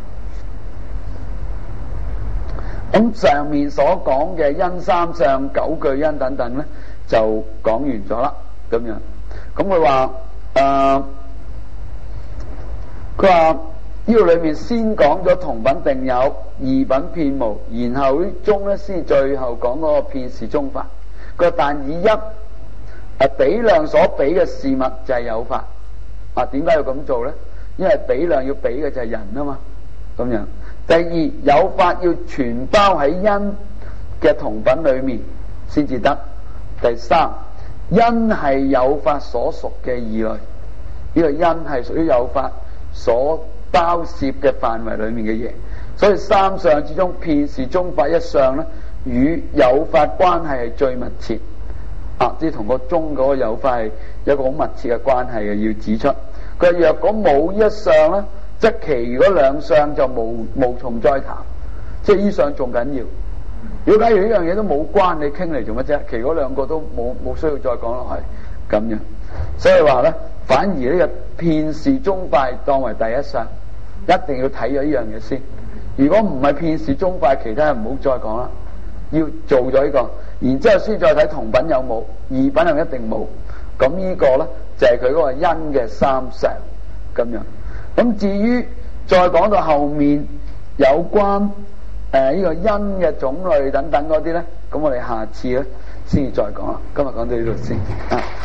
咁上面所講嘅因三相、九句因等等咧，就講完咗啦。咁樣，咁佢話佢話呢個裏面先講咗同品定有、異品遍無，然後中咧先最後講嗰個遍是中法。佢話但以一比量所比嘅事物就係有法。點解要咁做咧？因為比量要比嘅就係人啊嘛。咁樣。第二，有法要全包喺因嘅同品裏面先至得。第三，因係有法所屬嘅異類，呢個因係屬於有法所包涉嘅範圍裏面嘅嘢，所以三相之中，遍是中法一相咧，與有法關係係最密切。即係同個中嗰個有法係有一個好密切嘅關係嘅，要指出。佢若果冇一相咧，則其餘嗰兩相就無從再談，即係依相仲緊要。如果假如呢樣嘢都冇關，你傾嚟做乜啫？其餘嗰兩個都冇需要再講落去咁樣。所以話咧，反而呢個遍是中法當為第一相，一定要睇咗呢樣嘢先。如果唔係遍是中法，其他人唔好再講啦，要做咗呢個，然之後先再睇同品有冇，異品又一定冇。咁呢個咧就係佢嗰個因嘅三相咁樣。咁至於再講到後面有關呢個因嘅種類等等嗰啲咧，咁我哋下次咧先至再講啦。今日講到呢度先啊。